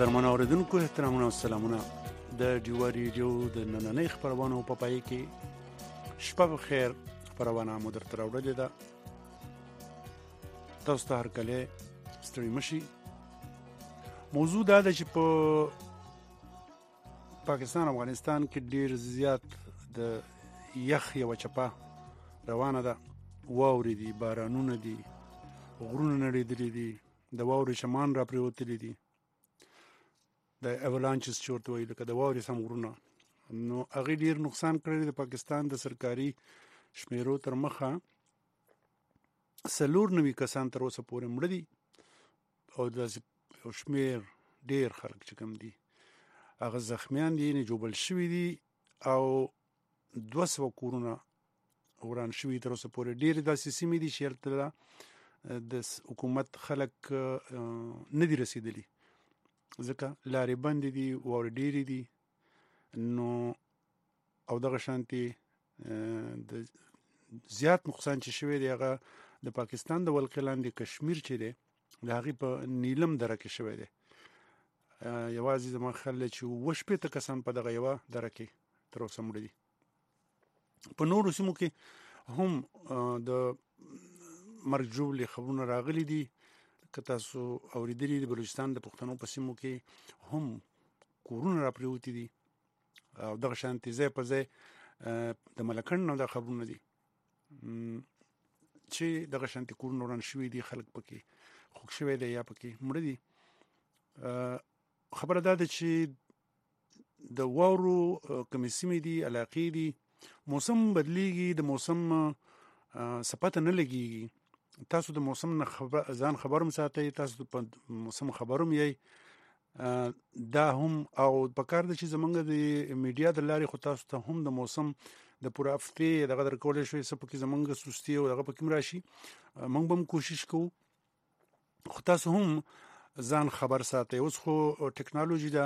قدرمن اوریدونکو احترامونه او سلامونه د ډیوا ریډیو د نننۍ خبرونو په پای کې شپه بخیر خبرونه مو درته راوړلې ده. تاسو ته هرکله ستړي مشي. موضوع دا ده چې په پاکستان او افغانستان کې ډیر زیات د یخ یو چپه روانه ده. واورې دي، بارانونه دي، غرونه نړېدلي دي، د واورې شمان را پریوتلي دي، د اولانچز چې ورته وایي لکه د واورې سم غرونه. نو هغې ډېر نقصان کړی د پاکستان د سرکاري شمیرو تر مخه 94 کسان تر اوسه پورې مړه دي او داسې یو شمېر ډېر خلک چې کوم دي هغه زخمیان دي، یعنې جوبل شوي دي او 200 کورونه وران شوي تر اوسه پورې. ډېرې داسې سیمې دي چې هلته د حکومت خلک نه دي رسېدلي ځکه لارې بندې دي، واورې ډېرې دي. نو او دغه شانتې د زیات نقصان چې شوی دی هغه د پاکستان د ولقې لاندې کشمیر چې دی د هغې په نیلم دره کې شوی دی. یوازې زما خیال دی چې 80 کسان په دغه یوه دره کې تر اوسه مړه دي. په نورو سیمو کې هم د مرګ ژوبلې خبرونه راغلي دي. که تاسو اورېدلي د بلوچستان د پښتنو په سیمو کې هم کورونه را پریوتي دي او دغه شانتې ځای په ځای د ملکنډ نه دا خبرونه دي چې دغه شانتې کورونه وران شوي دي، خلک پکې خوږ شوی دی یا پکې مړه دي. خبره دا ده چې د واورو کومې سیمې دي، علاقې دي، موسم بدلیږي، د موسم څه پته نه لګېږي. تاسو د موسم نه ځان خبر هم ساتئ، تاسو په موسم خبر هم یئ. دا هم او پکار ده چې زمونږ د میډیا د لارې خو تاسو ته هم د موسم د پوره هفتې دغه درکولی شوی څه پکې زمونږ سستي او دغه پکې هم راشي. موږ به هم کوشش کوو خو تاسو هم ځان خبر ساتئ. اوس خو ټکنالوژي ده،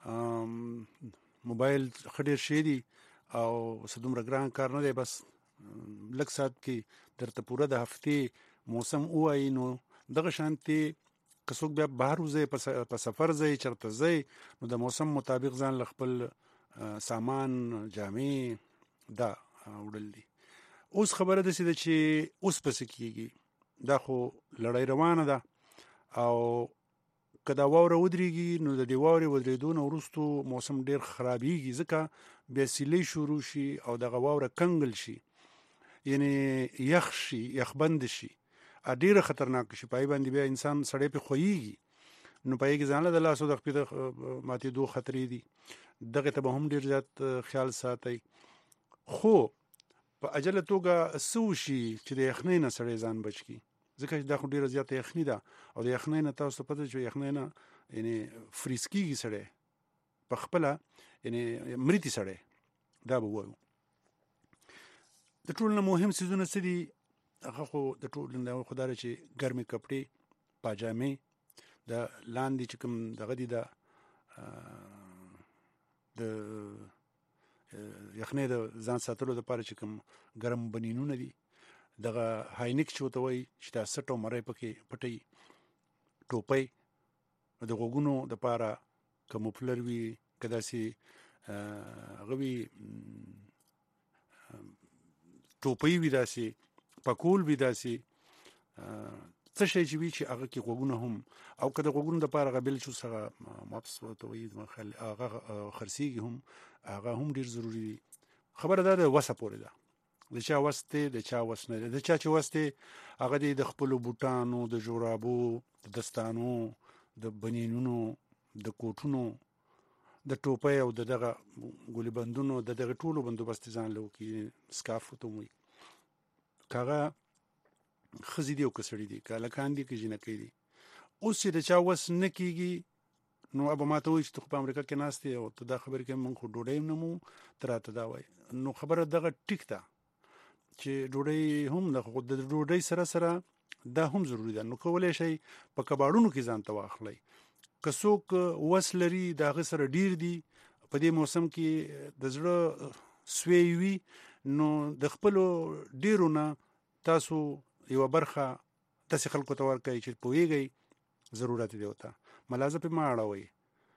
موبایل ښه ډېر شی دي او څه دومره ګران کار نه دی، بس لږ ساعت کې درته پوره د هفتې موسم ووایي. نو دغه شانتې که څوک بیا بهر وځئ، په سفر ځئ، چېرته ځئ، نو د موسم مطابق ځان له خپل سامان، جامې دا وړل دي. اوس خبره داسې ده چې اوس به څه کېږي، دا خو لړۍ روانه ده او که دا واوره ودرېږي نو د دې واورې ودرېدو نه وروستو موسم ډېر خرابېږي ځکه بیا سیلۍ شروع شي او دغه واوره کنګل شي، یعنې یخ شي، یخبند شي، ډېره خطرناک شي. پای باندې بیا انسان سړی پې خویږي، نو پای کې ځان له د لاسو د خپې د ماتېدو خطرې دي. دغې ته به هم ډېر زیات خیال ساتئ. خو په عجله توګه څه وشي چې د یخنۍ نه سړی ځان بچ کړي ځکه چې دا خو ډېره زیاته یخني ده او د یخنۍ نه تاسو ته پته چې یخنۍ نه یعنې فریز کېږي سړی په خپله، یعنې مري سړی. دا به ووایو د ټولو نه مهم څیزونه څه دي. هغه خو د ټولو نه خو دا ده چې ګرمې کپړې، پاجامې، د لاندې چې کوم دغه دي د یخنۍ د ځان ساتلو دپاره چې کوم ګرم بنینونه دي، دغه هاینک چې ورته وایي چې دا سټ او مری پکې پټوي، ټوپۍ د غوږونو دپاره که مفلر وي، که داسې هغه وي ټوپۍ وي، داسې پکول وي، داسې څه شی چې وي چې هغه کې غوږونه هم او که د غوږونو دپاره هغه بیلچوس هغه ماپس ورته وایي هغه خرڅېږي هم، هغه هم ډېر ضروري دي. خبره دا ده وسه پورې ده، د چا وس دی، د چا وس نه دی. د چا چې وس دی هغه دی د خپلو بوټانو، د جورابو، د دستانو، د بنینونو، د کوټونو، د ټوپۍ او د دغه ګولي بندونو، د دغه ټولو بندوبست ځان له وکړي. سکاف ورته وایي. که هغه ښځې دي او که سړي دي، که هلکان دي که جینکۍ دي. اوس چې د چا وس نه کېږي نو به ما ته وایي چې ته خو په امریکا کې ناست یې او ته دا خبرې کوې، موږ خو ډوډۍ هم نه مو، ته راته دا وایي. نو خبره دغه ټیک ده چې ډوډۍ هم ده، خو د ډوډۍ سره سره دا هم ضروري ده. نو کولی شئ په کباړونو کې ځان ته واخلئ. که څوک وس لري د هغه سره ډیر دي په دې موسم کې د زړه سوی وي، نو د خپلو ډیرو نه تاسو یوه برخه داسې خلکو ته ورکوئ چې پوهیږئ ضرورت دی ورته، ملازه پې مه اړوئ.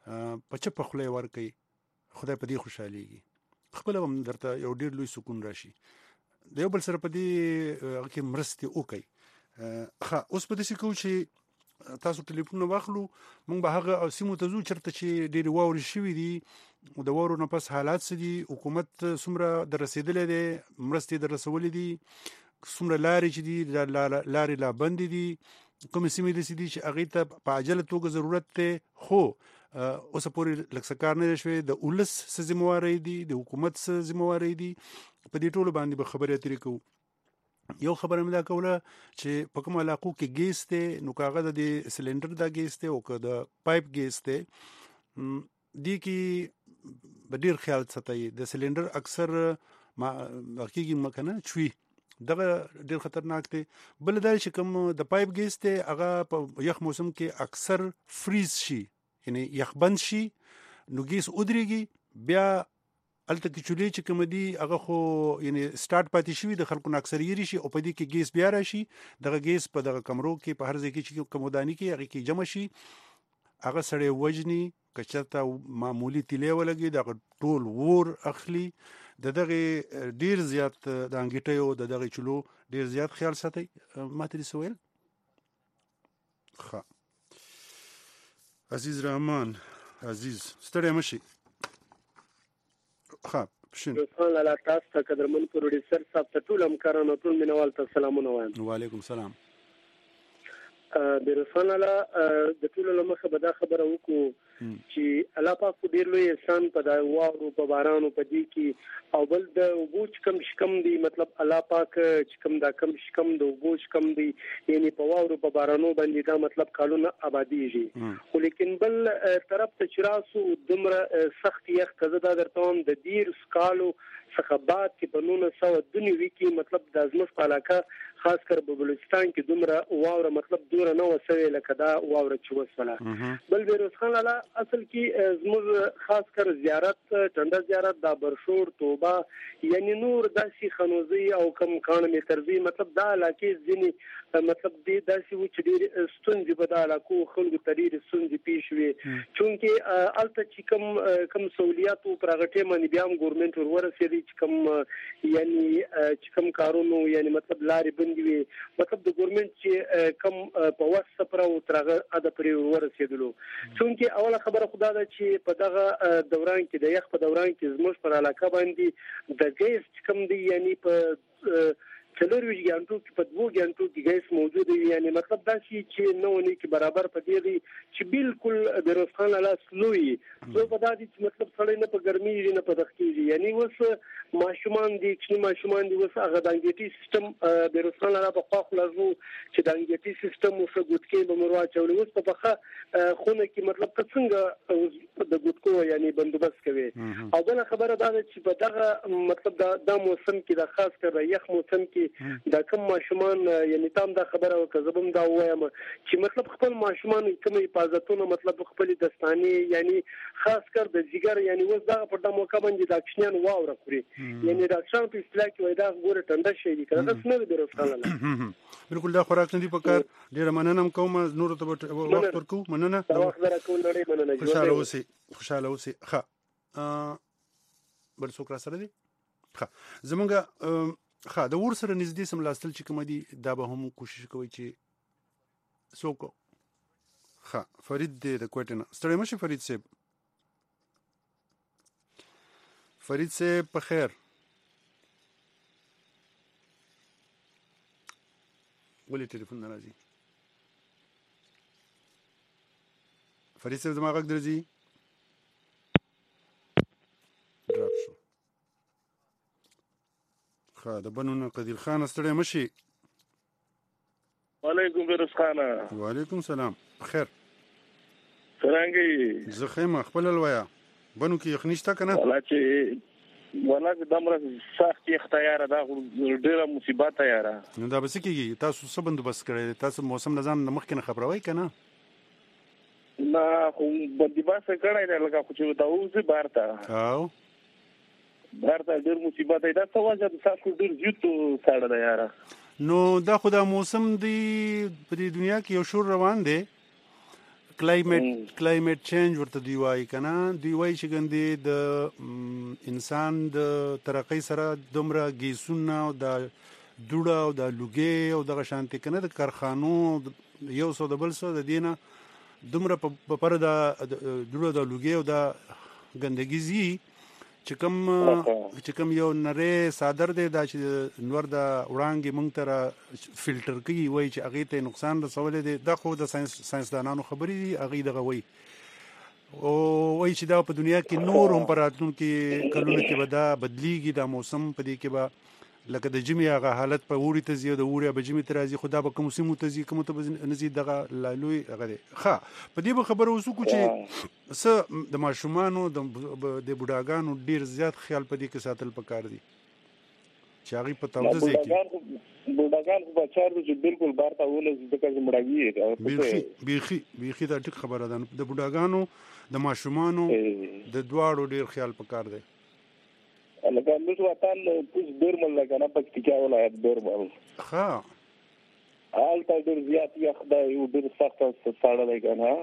په چپ خله ورکي خدای په دې خوشاليږي خپل هم درته یو ډیر لوی سکون راشي د یو بل سره په دې کې مرستې وکي اوس په دې سکو چې تاسو ټلیفون واخلو موږ به هغه سیمو ته ځو چرته چې ډیر واوري شوي دي او د واورو نه پس حالات سدي حکومت څومره در رسیدلې دي مرستې در رسولې دي څومره لارې چې دي لارې لا بند دي کوم سیمې دي چې هغه ته په عاجله توګه ضرورت ته خو اوس پورې لکسکار نه شوي د اولس سزمواري دي د حکومت سزمواري دي په دې ټولو باندې به خبرې اترې کوو یو خبره مې دا کوله چې په کوم علاقو کې ګیس ته نو کاغذ د سلندر دا ګیس ته او که د پایپ ګیس ته دی کې به ډیر خیال ساتي د سلندر اکثر ما حقیقي مکنه چوي دغه ډیر خطرناک دی بل دا چې کوم د پایپ ګیس ته هغه په یخ موسم کې اکثر فریز شي یعنی یخبند شي نو ګیس ودرېږي بیا الته کې چولې چې کوم دي هغه خو یعنی سٹارټ پاتې شي د خلکو اکثر یې شي او په دې کې ګیس بیا راشي دغه ګیس په دغه کمرو کې په هر ځای کې چې کومودانی کې هغه کې جمع شي هغه سړی وجني کچته معمولی تیلې ولګي دغه ټول ور اخلي دغه ډیر زیات د انګیټیو دغه چلو ډیر زیات خیال ساتي ماته دې سوال ښه عزیز رحمان عزیز ستړی مشي ښه شین رسول الله تاسو ته قدرمن پروډوسر صاحب ته ټول همکارانو ټول مینوال ته سلامونه وایم وعلیکم السلام د رسول الله د ټول لمخه به دا خبره وکړو چې الله پاک ډیر لوی احسان په دا واورو په بارانو په دې کې او بل د وبوچ کم شکم دی مطلب الله پاک چې کم دا کم شکم د وبوچ کم دی یعنی په واورو په بارانو باندې دا مطلب کالونه آبادیږي خو لیکن بل طرف ته چراسو دمره سخت یخ کزه دا درته د دیر سکالو څخبات کې په 1992 کې مطلب د ازمس په علاقه خاص کر په بلوچستان کې دومره واوره مطلب دوره نه وسوي لکه دا واوره چې وسوله بل بیروز خان الله اصل کې زموږ خاص کر زیارت ټنډه زیارت دا برشور توبه یعنی نور داسي خنوزي او کم کان میترزي مطلب دا علاقې ځینی مطلب دې داسي و چې ډېر ستونزې په دا علاقو خلکو تریر ستونزې پیښ وي چونکه الته چې کم سہولیات پر غټه باندې بیا هم ګورنمنت ورسېږي چې کم یعنی چې کم کارونو یعنی مطلب لارې بندي وي مطلب د ګورنمنت چې کم په واسطه پر او ترغه اده پر ورسېدلو چونکه اوله خبره خدا ده چې په دغه دوران کې د یخ په دوران کې زموږ پر علاقه باندې د ګیس کم دی یعنی په څلور غنټو کې په 2 غنټو کې ګیس موجود وي یعنی مطلب دا چې نو نه کې برابر پدې دي چې بالکل بیروز خان الله سلوي زه په دا دي چې مطلب سړی نه په ګرمي نه په دښتې یعنی وس ماشومان دي چې ماشومان دي وس هغه د انګیټي سیستم بیروز خان الله په خوا خلاصو چې د انګیټي سیستم وسه ګوتکې به مروا چولې وس په بخه خونه کې مطلب څنګه د ګوتکو یعنی بندوبست کوي او بل خبره دا چې په دغه مطلب د موسم کې د خاص کر یخ موسم کې دا کوم ماشومان یعنی تام دا خبره وکړم دا وایم چې مطلب خپل ماشومان کوم حفاظتونه مطلب خپل دستاني یعنی خاص کر د جګر یعنی وز دا په دمو کا باندې د اکشنیان واوره خوري یعنی دا څنګه په اصطلاح کې وای دا ګوره ټنډه شي دي کله څه نه دی رسول بالکل دا خوراک نه دی پکار ډیر مننه کوم نور ته وخت ورکو مننه دا وخت درکول لري مننه خوشاله اوسئ ښه بل څوک را سره دي ښه زمونږ ښه د ور سره نږدې سم لاستل چې کوم دي دا به هم کوشش کوي چې څوک ښه فرید دی د کوټه نه ستړی مشه فرید صاحب په خیر ولې ټلیفون ناراضي فرید صاحب زما غږ درځي ډراپ شو د بنونه قدیر خان ستړی مشي وعلیکم بیروز خان وعلیکم سلام بخیر څنګه زه خیمه خپل الویا بنو کې یخنیشته کنه ولا چې دمره سخت اختیار دا ډیره مصیبت یاره نو دا بس کېږي تاسو څه بندوبست کړی تاسو موسم نظام مخکې نه خبروي کنه نه خو بندوبست کړی دی لکه خو چې دا اوس بارته او برته ډیر مصیبت دی دا څه وجه د تاسو ډیر زیاتو ساړه دی یاره نو دا خو دا موسم دی په دې دنیا کې یو شور روان دی کلایمټ چینج ورته دی وایي کنه دی وایي چې ګندې د انسان د ترقۍ سره دومره ګیسونه او د دوړه او د لوګي او دغه شانتي کنه د کارخانو یو څو د بل څو د دینه دومره په پر د دوړه د لوګي او د ګندګي زی چې کوم یو نری صادر دی دا چې نور د وړانګې مونږ ته فلټر کوي وایي چې هغې ته نقصان رسولی دی دا خو د ساینسدانانو خبرې دي هغې دغه وایي او وایي چې دا په دنیا کې نور هم په راتلونکي کلونو کې به دا بدلیږي دا موسم په دې کې به لکه د ژمي هغه حالت په اوړي ته ځي او د اوړي به ژمي ته راځي خو دا به کوم سیمو ته ځي کومو ته به نه ځي دغه لوی هغه دی ښه په دې به خبره اوس وکړو چې څه د ماشومانو د بوډاګانو ډېر زیات خیال په دې کې ساتل پکار دي چې هغې په تاوده ځای کې بوډاګان خو بچار دي چې بالکل بار ته ولې ځکه چې مړاوي بیخي دا ټیک خبره ده د بوډاګانو د ماشومانو د دواړو ډېر خیال پکار دی لکه موږ وطن پوس بیرمل لکه نه پکتیکا ولایت بیرمل ښه هلته ډېر زیات یخ دی او ډېر سخته ساړه دی که نه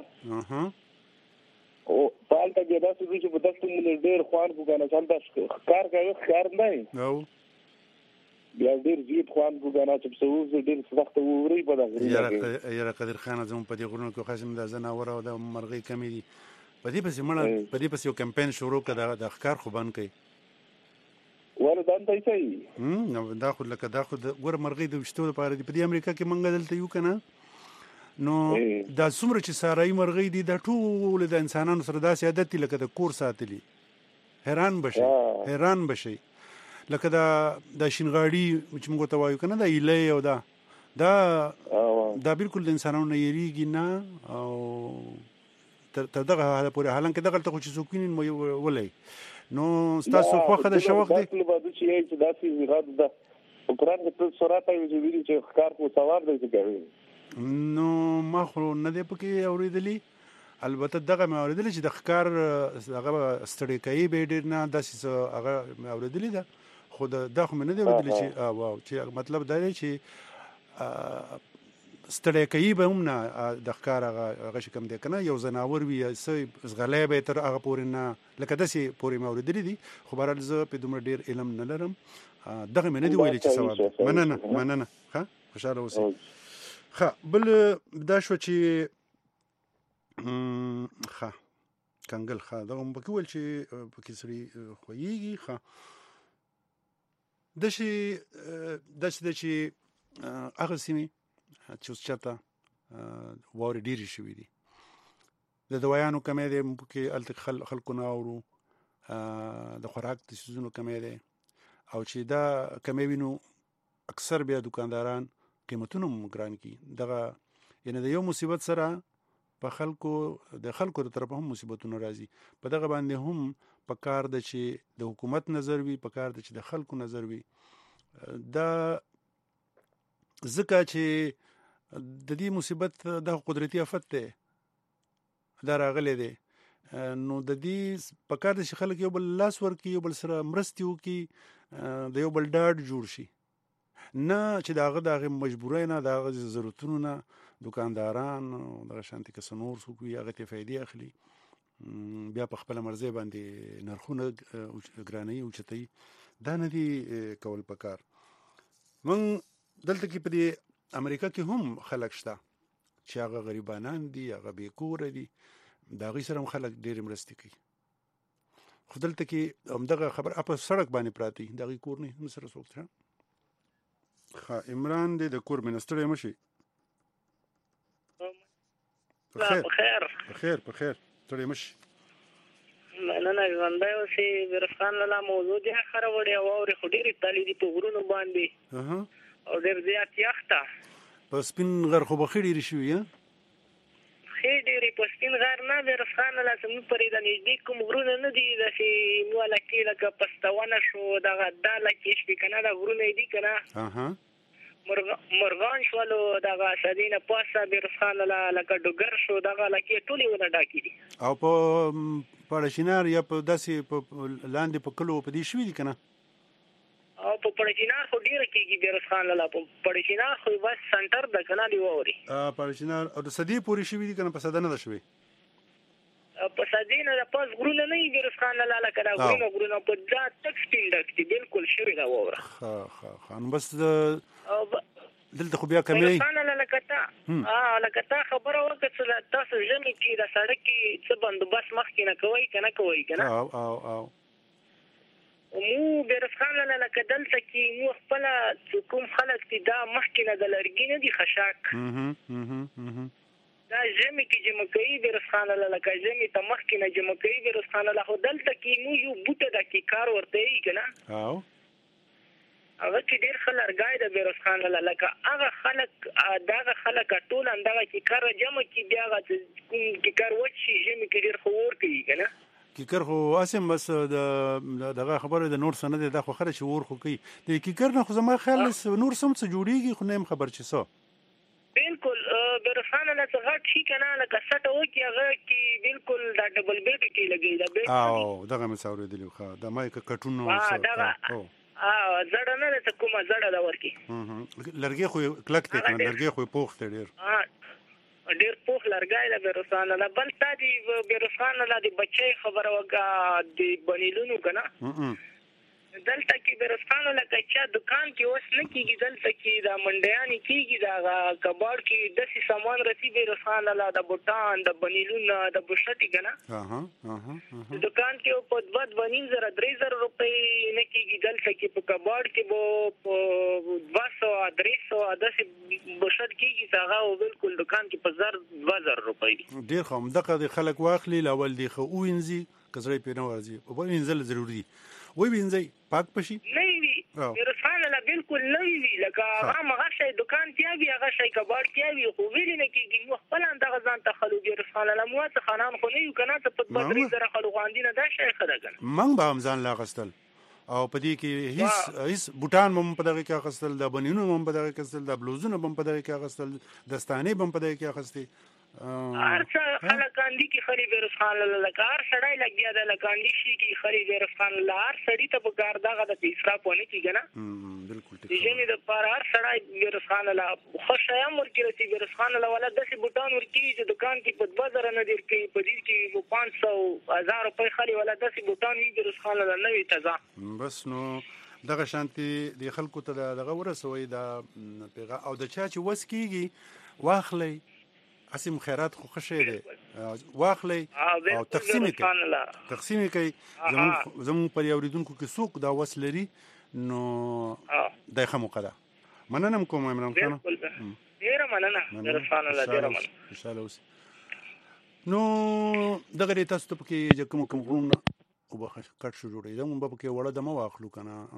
او په هلته کې داسې دي چې په دښتو باندې ډېر خوند کو که نه چې هلته ښکار کوي ښکار نه بیا ډېر زیات خوند کو که نه چې پسه اوس ډېر سخته ووري په دغه یاره قدر خانه زموږ په دې غرونو کې خاص د ځناور او د مرغۍ کمې دي په دې پسې یو کمپین شروع کړه د ښکار خو بند کړي ولې دا نه صحیح دا خو لکه دا خو ګوره مرغۍ د ویشتو لپاره دي په دې امریکا کې موږ دلته یو که نه نو دا څومره چې سارایي مرغۍ دي دا ټول د انسانانو سره داسې عادت دي لکه د کور ساتلي حیران بشئ لکه دا شینغاړي چې موږ ته وایو که نه دا ایلی او دا بالکل د انسانانو نه یېرېږي نه او تر دغه حاله پورې حالانکه دغلته خو چې څوک ویني ولی نو ستاسو خوښه د شوق دی چې داسې غږ ده په قرآن کې تل سورات وایي چې ویلي چې ښکار خو ثواب دی چې کوي نو ما خو نه دی پکې اورېدلي البته دغه مې اورېدلي چې د ښکار هغه ستړی کوي به یې ډېر نه داسې څه هغه مې اورېدلي ده خو دا خو مې نه دی اورېدلي چې مطلب دا دی چې ستړی کوي به هم نه د ښکار هغه چې کوم دی که نه یو ځناور وي څه ځغلی به یې تر هغه پورې نه لکه داسې پورې مې اورېدلي دي خو بهرحال زه پې دومره ډېر علم نه لرم دغه مې نه دي ویلي چې ثواب دی مننه ښه خوشحاله اوسئ ښه بل دا شوه چې ښه کنګل ښه دغه مو پکې ویل چې پکې سړي خویېږي ښه داسې ده چې هغه سیمې چې اوس چاته واورې ډېرې شوي دي د دوایانو کمی دی پکې هلته خلکو نه اورو د خوراک د څیزونو کمی دی او چې دا کمی وینو اکثر بیا دکانداران قیمتونه هم ګران کړي دغه یعنې د یو مصیبت سره په خلکو د طرفه هم مصیبتونه راځي په دغه باندې هم په کار ده چې د حکومت نظر وي په کار ده چې د خلکو نظر وي دا ځکه چې د دې مصیبت د قدرتي آفت دی دا راغلی دی نو د دې په کار ده چې خلک یو بل لاس ورکړي یو بل سره مرستې وکړي د یو بل ډاډ جوړ شي نه چې د هغه مجبورۍ نه د هغه ضرورتونو نه دکانداران دغه شانتي که څه نور څوک وي هغه ترې فایدې اخلي بیا په خپله مرضۍ باندې نرخونه ګرانوي اوچتوي دا نه دي کول پکار موږ دلته کې په دې امریکا کې هم خلک شته چې هغه غریبانان دي هغه بېکوره دي د هغوی سره هم خلک ډېرې مرستې کوي خو دلته کې همدغه خبر په سړک باندې پراته دي د هغوی کور نه هم سره څوک ښه عمران دی د کور مې نه ستړی مه شئ په خیر ستړی مه شئ مننه ژوندی اوسې عرف خان لاله موضوع دې خره وړې او واورې خو ډېرې تللې دي په غرونو باندې او ډېر زیات یخ ته په سپین غر خو به ښې ډېرې شوي ښې ډېرې په سپین غر نه عرف خان لاله زموږ پرې د نږدې کوم غرونه نه دي داسې نوه لکې لکه پستونه شو دغه دا لکې شوې که نه دا غرونه یې دي که نه مرغان شولو دغه سدې نه پاسه عرف خان لاله لکه ډوګر شو دغه لکې ټولې ونه ډاکې دي او په پاړه شینار یا په داسې لاندې په کلو په دې شوي دي که نه او په پړچینار خو ډیر کېږي بیروز خان لاله په پړچینار خو بس سنټر د کنه دی ووري پړچینار او د صدی پوری شوی دي کنه په صدنه ده شوی په صدینه د پاس غرونه نه بیروز خان لاله کړه غرونه په دا تک سپین ډکټي بالکل شوی دا ووره خان بس دلته خو بیا کمی خان لاله کته لکه خبره وکړه تاسو ژمي کې د سړک کې څه بندوبست مخکې نه کوي کنه او مو بیروز خان لاله کدل تکي مو خپل کوم خلک دي دا مخکې نه د لرګي نه دي خشاک دا ژمي کې چې مکوي بیروز خان لاله که ژمي ته مخکې نه چې مکوي بیروز خان لاله خو دلته کې مو یو بوټه د کې کار ورته یې کنه هغه چې ډیر خلک لرګای د بیروز خان لاله که هغه خلک دغه خلک ټول اندغه کې کار جمع کې بیا هغه کوم کې کار وشي ژمي کې ډیر خور کوي کنه کیکر خو اسیم بس دغه خبره د نور سند د خو خره چې ور خو کوي د کیکر نه خو زما خیال نور سم څه جوړیږي خو نیم خبر چي سو بالکل بیروز خان لاله څنګه شي کنه لکه سټ وکي هغه کې بالکل دا ډبل بیډ کې لګي دا بیډ او دغه مساورې دی خو د مایک کټونو زړه نه ته کومه زړه دا ورکی لرګي خو کلک ته کنه لرګي خو پوخ ته ډیر پوخ لرګای له بیروز خان لاله بل تا دی بیروز خان لاله دی بچي خبره وکړه دی بنیلونو کنه دلته کې بیروز خان لاله کچا دکان کې اوس نه کیږي دلته کې دا منډیانی کیږي دا کباړ کې د سامان رسی بیروز خان لاله د بوتان د بنیلونو د بوشتي کنه دکان کې په 2,000 روپۍ نه کیږي دلته کې په کباړ کې بو 200 300 د بوشت کیږي هغه بالکل دکان کې په 2,000 روپۍ ډیر خام دغه خلک واخلي لاول دی خو وینځي کزړې پیونه ورځي او وینځل ضروری وي وینځي پاک پشي نه وی بیروز خان لاله بالکل نه وی لکه هغه شي دکان تیاوی هغه شي کباړ تیاوی خو ویل نه کیږي مو خپل اندغه ځان ته خلو بیروز خان لاله مو ته خانان خو نه یو کنه ته په 3,000 خلو غاندینه دا شي خره کنه من به همزان لا غستل او پدې کې هیڅ بوتان هم په دغه کې غستل د بنینو هم په دغه کې غستل د بلوزونو هم په دغه کې غستل دستانې هم په دغه کې غستې ارڅه خلکاندي کې خري بیروز خان لاله کار سړای لګیا د لکاندي شي کې خري بیروز خان لاله سړی ته په کار دغه د اسراف ونه کیږي نه بالکل ټیک دی د پار سړای بیروز خان لاله خوشایم ورکړي چې بیروز خان لاله ولا د بوتان ورکړي چې دکان کې په 2,000 نه دی کې په دې کې 500,000 روپۍ خري ولا د بوتان وی بیروز خان لاله نه وي تازه بس نو دغه شانتي د خلکو ته دغه ورسوي د پیغام او د چا چې وس کیږي واخلي اسیم خیرات خو خشه دی واخلي او تقسیم کوي زمون پر یوریدونکو کې څوک دا وس لري نو دای خمو قدا مننه کوم عمران خان ډیر مننه بیروز خان لاله ډیر مننه ان شاء الله نو دغه تاسو ته کې کوم غوونه او به کټ شو جوړې زمون په کې وړه د ما واخلو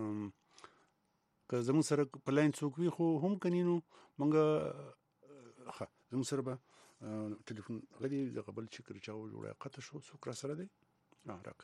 کنه که زمون سره پلاین څوک وي خو هم کنينو مونږه زمون سره به ټلیفون غدي د قبل چکر چاو جوړه قطه شو سوکرا سره دی راک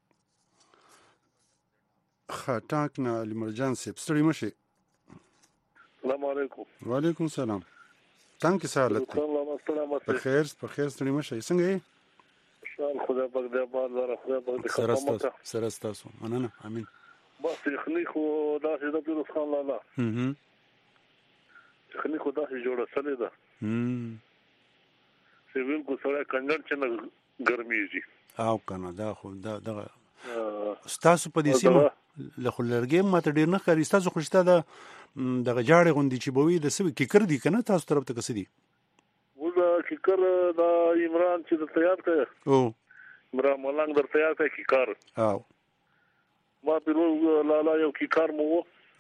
خاطاکنا لمرجان سپ ستړي مشي السلام علیکم وعلیکم السلام څنګه سالت په خیر ستړي مشي څنګه یې شان خدا پاک دې بازار خدا پاک دې سره تاسو مننه امين بس تخنیک خو داسې د بیروز خان لاله تخنیک خو داسې جوړه سره ده سیویل کو سره کنجن چې ګرميږي او کنه دا خو دغه تاسو په دې سیمه له خلرګې ماته ډیر نه خري تاسو خوشته ده دغه جاړې غوندي چې بوي د سوي کیکر دي کنه تاسو طرف ته کسدي ودا کیکر دا عمران چې د تیار کړ او عمران ملنګ در تیار کړ کیکر او ما پیروز لالا یو کیکر مو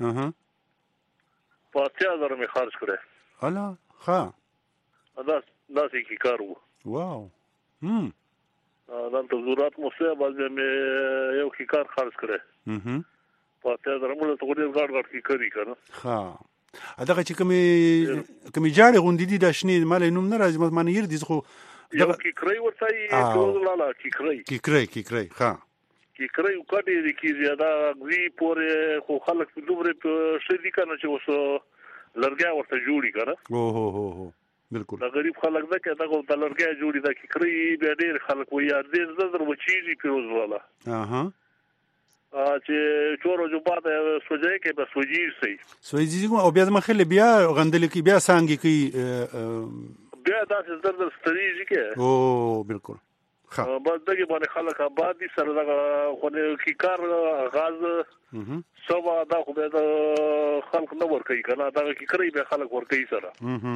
5000 می خرج کړه الا ها داسې کیکر واو دلته ضرورت مو څه باندې مې یو کیکر خرج کړه پاتې درمل ته ډېر غاړ کیکري کنه ها دغه چې کومي جاړې غوندې دي د شنې مال نوم نه راځي معنی ير دي خو دغه کیکري ورته پیروز لالا کیکري ها کیکري وکړي دي کی زیاده غوي پورې خو خلک په دومره شدي کنه چې اوس لرګیا ورته جوړي کنه هو بالکل دا غریب خلک ده کې دا د لرګیا جوړي دا کیکري به ډېر خلک وي یار دې زړه وچیږي پیروز والا چې چورو جو بعد سوځي کې به سوځي سوځي او بیا مخله بیا غندل کې بیا سانګي کې بیا داسې زرد ستړي کې او بالکل ها بس دغه باندې خلک آباد دي سره دغه خو کې کار غاز سبا دا خو به خلک نه ور کوي کنه دا کې کوي به خلک ور کوي سره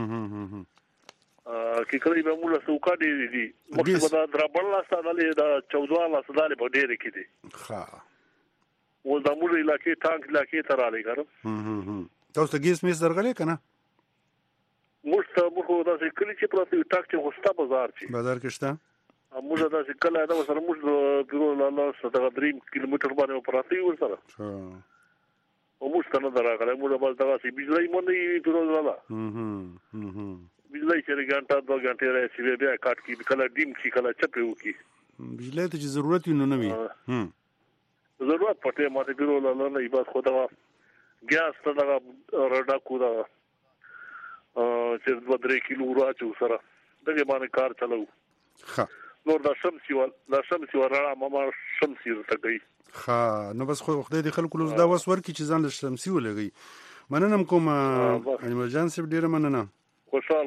کې کوي به موږ سوکا دي مخکې دا دربل لا ستاله دا 14 لا ستاله په ډېر کې دي ها و دا موږ علاقې ټانک علاقې ته را لګره تاسو ته ګیس میس درغلې کنه موږ دا کلی چې پروت ټاک چې غوستا بازار کې شته موږ دا کله دا سره موږ پیرو لاله ستغه 3 کیلومتر باندې پراتی ورسره او موږ ته نه دراغله موږ بس دا سي بجلی مونږ پیرو لاله بجلی چې غنټه 2 غنټه راځي بیا کاټ کی کله ډیم کی کله چپیو کی بجلی ته ضرورت وي نو نه وي ضرورت پټه ماته پیرو لاله نه ایبات خدا ګیس ته دا رډا کو دا چې 2-3 کیلو راځو سره دغه باندې کار چلاو ها نور دا شمسي ورا ماما شمسي ته گئی ها نو بس خو خدای دې خلکو لږ دا وسور کی چې ځان له شمسي ولګي مننم کوم ایمرجنسي ډیره مننه خوشحال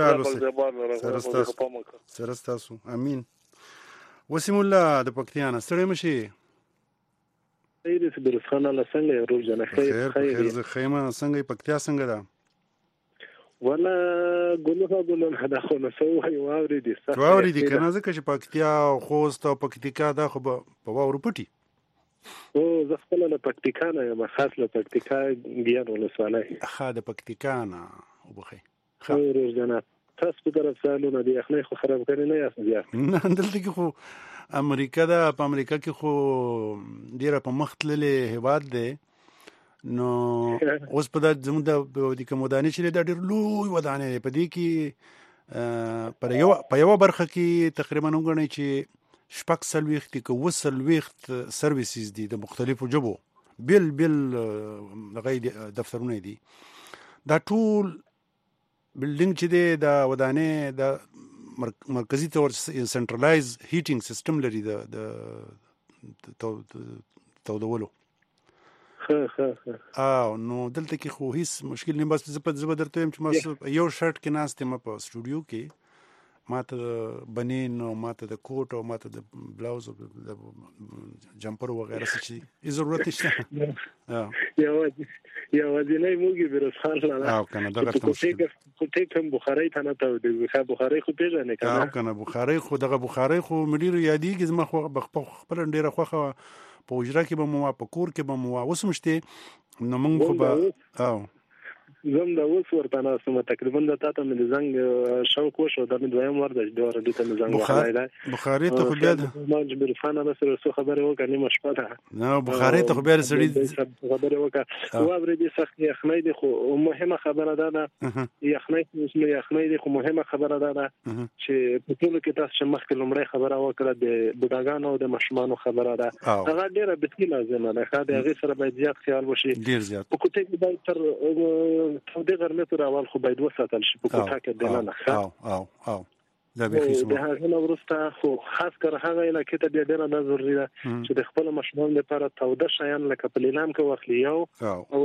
سره تاسو امين وسیم الله د پکتیانا سره مشي خیر دې برسخانه له څنګه روز جنا خیر زه خیمه څنګه پکتیا څنګه ده ولا ګلوه دا خو نو سو واوري دي کنه ځکه چې پکتیا خوست او پکتیکا دا خو په واورو پټي او زه خپل له پکتیکا نه یم خاص له پکتیکا ګیان ولسوالۍ د پکتیکا نه وبخي خیر جنا تاسو په طرف سالونه دی اخنه خو خراب کړی نه یاست بیا نه دلته کې خو امریکا په امریکا کې خو ډیره په مختللې هواد دی نو اوس په د زموږ د کوم ودانې چې د ډېر لوی ودانې په دې کې په یو برخه کې تقریبا وګڼئ چې 6 سرویسز دي د مختلفو ژبو بل غیر دفترونه دي دا ټول بلډینګ چې دی د ودانې د مرکزی تور سنټرلایز هیټینګ سیستم لري د تودولو نو دلته کې خو هیڅ مشکل نه بس زه درته وایم چې ما یو شرټ کې ناست یم په سټوډیو کې ماته بنین او ماته د کوټ او ماته د بلاوز او د جمپر وغیرہ څه شي ضرورت نشته یا وځنی موږي برسخان لاله کنه دغه کوټه کوم بخاری ته نه ته د بخاری خو پیژنې کنه بخاری خو دغه بخاری خو مډیر یادېږي زما خو خپل ډیره خوخه په وجره کې به مو په کور کې به مو وسمشته نو موږ خو به زم دا اوس ورته ناسم تقریبا د تاسو مې زنګ شوق وشو د دویم ور د دوه د ته زنګ وخایله بخاری ته خو بیا د مجبور فانا بس سره خبره وکړه نیمه شپه ده نو بخاری ته خو بیا سړي خبره وکړه او ورې دي سخت یخنۍ دي خو مهمه خبره ده یخنۍ دي خو مهمه خبره ده چې په ټول کې تاسو مخکې لومړی خبره وکړه د بډاګانو او د مشمانو خبره ده هغه ډیره بسکی لازمه ده خاطر هغه سره باید زیات خیال وشي ډیر زیات په کوټه کې باید تر د غرمې تر اول خو باید وساتل شي په کوټه کې د نه او دا به هیڅ د هغه ورسته خو خاص کر هغه علاقې ته ډېر نه ضروري ده چې د خپل مشمول لپاره توده شیان لکه پلینام کې واخلي او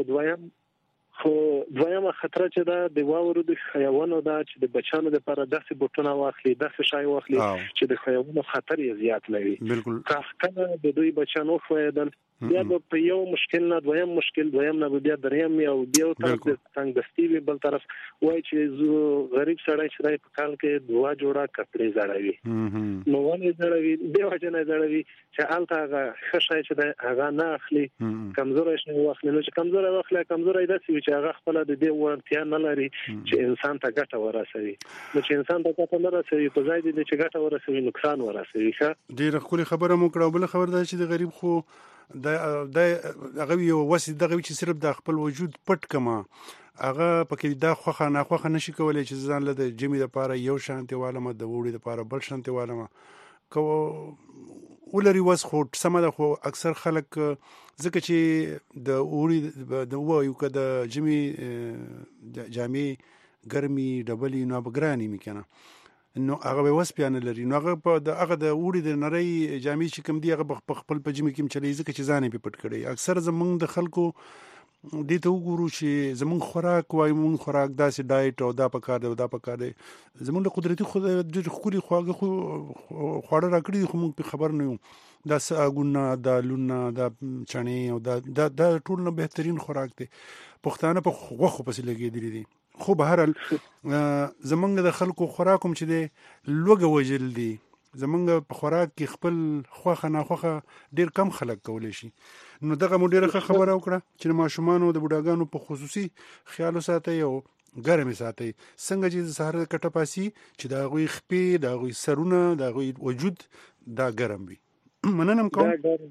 دویمه خطر چې دا د واورو د حیوانو دا چې د بچانو لپاره داسې بوټونه واخلي داسې شای واخلي چې د حیوانو خطر یې زیات لري بالکل کله د دوی بچانو خویدل بیا په یو مشکل نه دویم نه بیا دریم یو دیو طرف د څنګه دستی بل طرف وای چې غریب سړی چې په کال کې دوا جوړه کپڑے زړوي نو ونه زړوي دیو جن زړوي چې الته هغه خشای چې هغه نه اخلي کمزوري شي واخلي نو چې کمزوري داسي چې هغه خپل د دې ورتیا نه لري چې انسان ته ګټه ورسوي نو چې انسان ته ګټه نه رسوي په ځای دې چې ګټه ورسوي نقصان ورسوي ډیره خولي خبره مو کړو بل خبر ده چې د غریب خو د هغه یو وسې دغه چې صرف د خپل وجود پټ کما هغه پکې دا خوخه نه خوخه نشي کولای چې ځان له جمی لپاره یو شانتي والمه د وړي لپاره بل شانتي والمه کو ولري وس خو سم ده خو اکثر خلک ځکه چې د وړي د وایو کده جمی جامې ګرمي ډبلې نو بګرانی میکنه نو هغه وس پیانه لري نو هغه په هغه د وړي د نری جامې چې کوم دی هغه په خپل پجمه کې چلی ځکه چې ځانې په پټ کړي اکثر زمونږ د خلکو دې ته وګورو چې زمونږ خوراک وای مونږ خوراک داسې ډایټ او دا پکار دی او دا پکار دی زمونږ قدرتي خو د خوري خواږه خو خواړه راکړي خو مونږ خبر نه یو دا ساګونه دا لونه دا چڼې او دا ټول نه بهترین خوراک دی پښتانه په غوښو پسې لګېدلي دي خو به هر زمونږ د خلکو خوراک هم چې دی لوګه وجل دي زمونږ په خوراک کې خپل خوخه ناخوخه ډیر کم خلک کولی شي نو دغه مو ډیره خبره وکړه چې ماشومانو د بوډاګانو په خصوصي خیال وساتئ او ګرمې ساتئ څنګه چې د سهار کټه پاسي چې د هغوی خپې د هغوی سرونه د هغوی وجود دا ګرم وي مننم کوم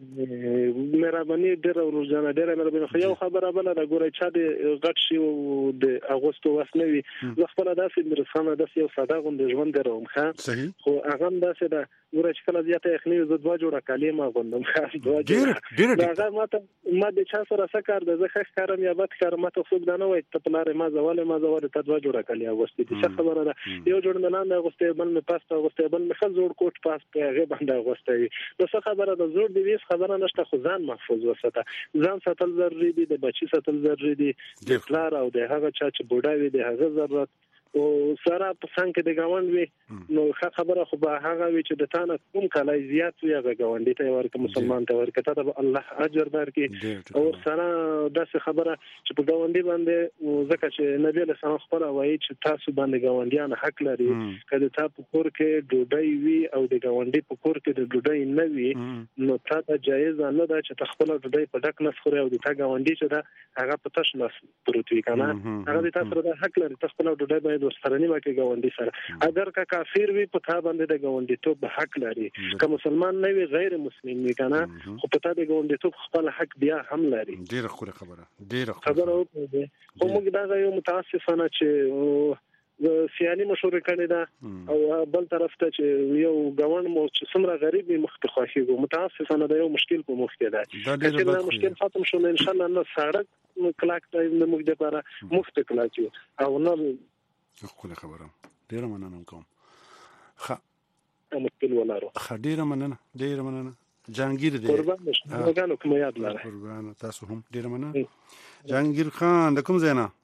مهرباني ډېره ورځنه ډېره مهرباني خو یو خبره بل دا ګورای چا د غټ شي د اگوستو وسنوي زه خپل داسې مرسانه داسې یو ساده غوند ژوند دروم ښه خو هغه داسې دا ګورای چې کله زیاته یخني ز دوه جوړه کلمه غوندم ښه دوه جوړه هغه ما د چا سره سکار د زخ کارم یا بد کار ماته خو دا نه وای ته پلار ما زواله ته دوه جوړه کلی اگوستي څه خبره ده یو جوړ ملان اگوستي بل می پاسته اگوستي بل می خل جوړ کوټ پاس په هغه باندې اگوستي نو خبره د زور دی ویس خبره نشته خو ځان محفوظ وساته ځان ساتل ضروري دي د بچی ساتل ضروري دي د پلار او د هغه چا چې بوډا وي د هغه ضرورت او سره په څنګه د گاوند وي نو خبره خو به هغه وي چې د تانه کوم کله زیات وي هغه گاوندې ته ورکه مسلمان ته ورکه ته الله اجر درکړي او سره داسې خبره چې په گاوندې باندې ځکه چې نبی له سلام خپل وایي چې تاسو باندې گاوندیان حق لري کله تاسو په کور کې ډوډۍ وي او د گاوندې په کور کې د ډوډۍ نه وي نو تاسو جایز نه ده چې خپل ډوډۍ په ډک نس خوري او د تا گاوندې چې دا هغه په تاسو نس پروت وي کنه هغه تاسو د حق لري تاسو خپل ډوډۍ باید ورسره نیمه کې گاونډي سره اگر کا کافر وي په تا باندې د گاونډي توپ حق لري که مسلمان نه وي غیر مسلمان وي کنه خو په تا د گاونډي توپ خپل حق بیا هم لري ډیره خوره خبره وکړه خو موږ دا یو متاسفانه چې سیالي مشوره کړې ده او بل طرف ته چې یو گاوند مو چې څومره غریب مخ ته خوښيږي متاسفانه دا یو مشکل په مخ کې ده چې دا مشکل ختم شول ان شاء الله نه سړک کلاک ته موږ د لپاره مفت کلاچو او نه خپل خبره ډیره مننه کوم مشکل ولارو ډیره مننه جهانگیر دی قربان کوم یاد لاره قربان تاسو هم ډیره مننه جهانگیر خان د کوم ځای نه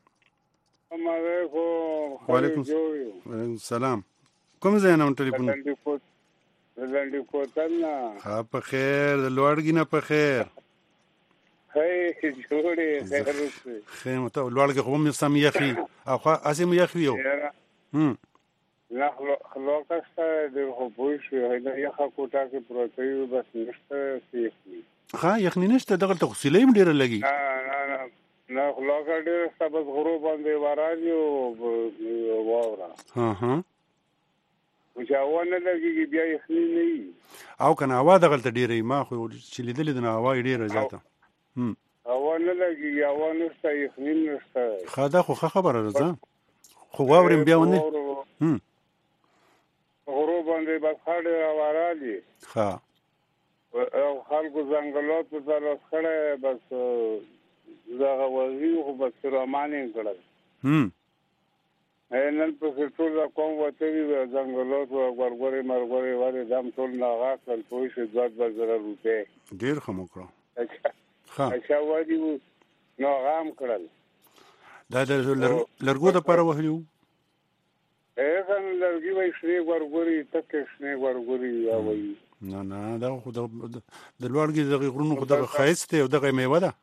وعلیکم السلام کوم ځای نه ټلیفون لاندې کوتنه ها په خیر د لوړګي نه په خیر هي جوړې خیر اوسه خیر مته لوړګي خو مې سم یخي اخو اسیم یخي یو لا خلاصه د خپوي شو هدا یخه کوټه کې پروتې بس نشته سیخ ها یخنی نشته دغه تفصیلې ډیره لګي نه خلاصه ډیره سبز غروب باندې واراني او واورا ها وجاونه لګي بیا یخنی نه او کنه هوا دغه ډیره ما خو چې لیدل د هوا ډیره زیاته هوا نه لګي هوا نشته یخنی نشته خدا خو خبره راځه خو واورم بیا ونه غروب باندې بس خاله وارالي ها او خلکو ځنګلات په ځای خړې بس زغه وزي خو بس رومانین کړل نن په ټول کوم وته وی ځنګلات او ورغوري مرغوري واره دم ټول ناغه کل پوي شي 2000 روپے ډیر خمو کړو ها اچھا وادي نو غام کړل دا د لرګو د پر وهلو اېغان لرګي وای شری ورغوري تک شنه ورغوري یا وای نه دا خو د لوړګي د غرونو خو د خایسته او دغه میوه ده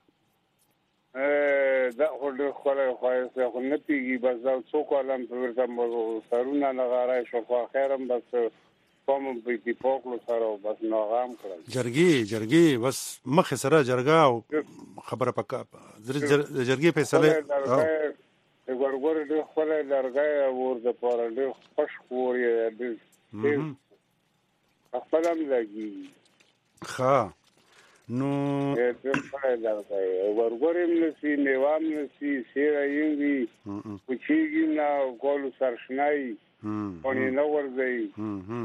دا خو د خایسته خو نه پیږي بس دا څوک علم په ورته سرونه نه غارای شو خو خیرم بس کوم په دې پوکلو سره بس ناغام کړل جرګي بس مخ سره جرګا او خبره پکا جرګي فیصله ورغوري د خپل لرګي ور د پاره د خوش خوري د خپلم لګي ښا نو د خپل لرګي ورغوري نسی میوام نسی سیره یوي پچیږي نه کول سرشنای پونی نو ورځي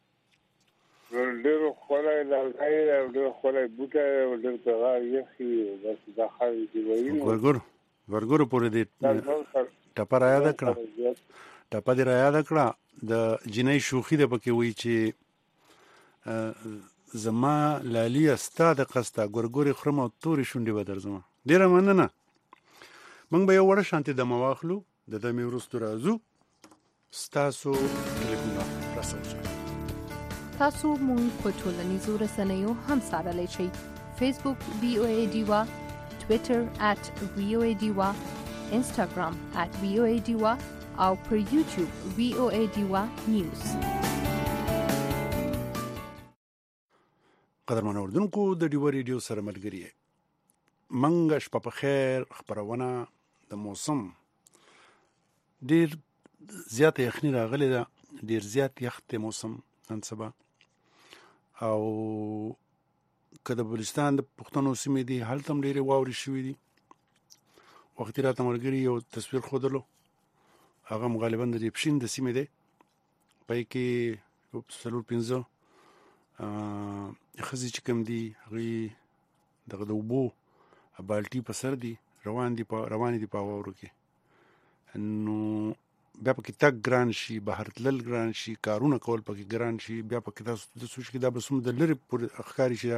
ډېر خپل لرګي د خپل بوټه د تغا یخي بس د خاري دی وینو ورګور پورې دې ټپر آیا ده کړه ټپه دې را یاد کړه د جنۍ شوخي ده پکې وایي چې زما لالیه ستا د قسته ګورګورې خورم او تورې شونډې به درځم. ډېره مننه. موږ به یو وړه شانتې دمه واخلو، د دمې وروستو راځو. ستاسو ټلیفونونه راسره تاسو مونږ په ټولنیزو رسنیو هم څارلی شئ. فیسبوک VOA ډیوا، ټویټر @VOA ډیوا، انسټاګرام @VOA ډیوا او پر یوټیوب VOA ډیوا نیوز. قدرمن اوردونکو د ډیوا ریډیو سره ملګری یې. منګه شپه په خیر. خبرونه د موسم ډیر زیات یخني راغلی ده، ډیر زیات یخ دی موسم نن سبا. او که د بلوچستان د پښتنو سیمې دي هلته هم ډېرې واورې شوي دي. وختي راته ملګري یو تصویر ښودلو، هغه هم غالبا د ریپشین د سیمې دی، پای کې 4-5 ښځې چې کوم دي هغوی دغه د اوبو بالټي په سر دي، روانې دي په واورو کې. نو بیا پکې تګ ګران شي، بهر تلل ګران شي، کارونه کول پکې ګران شي. بیا پکې تاسو د سوچ کې دا به څومره د لرې پورې ښکاري چې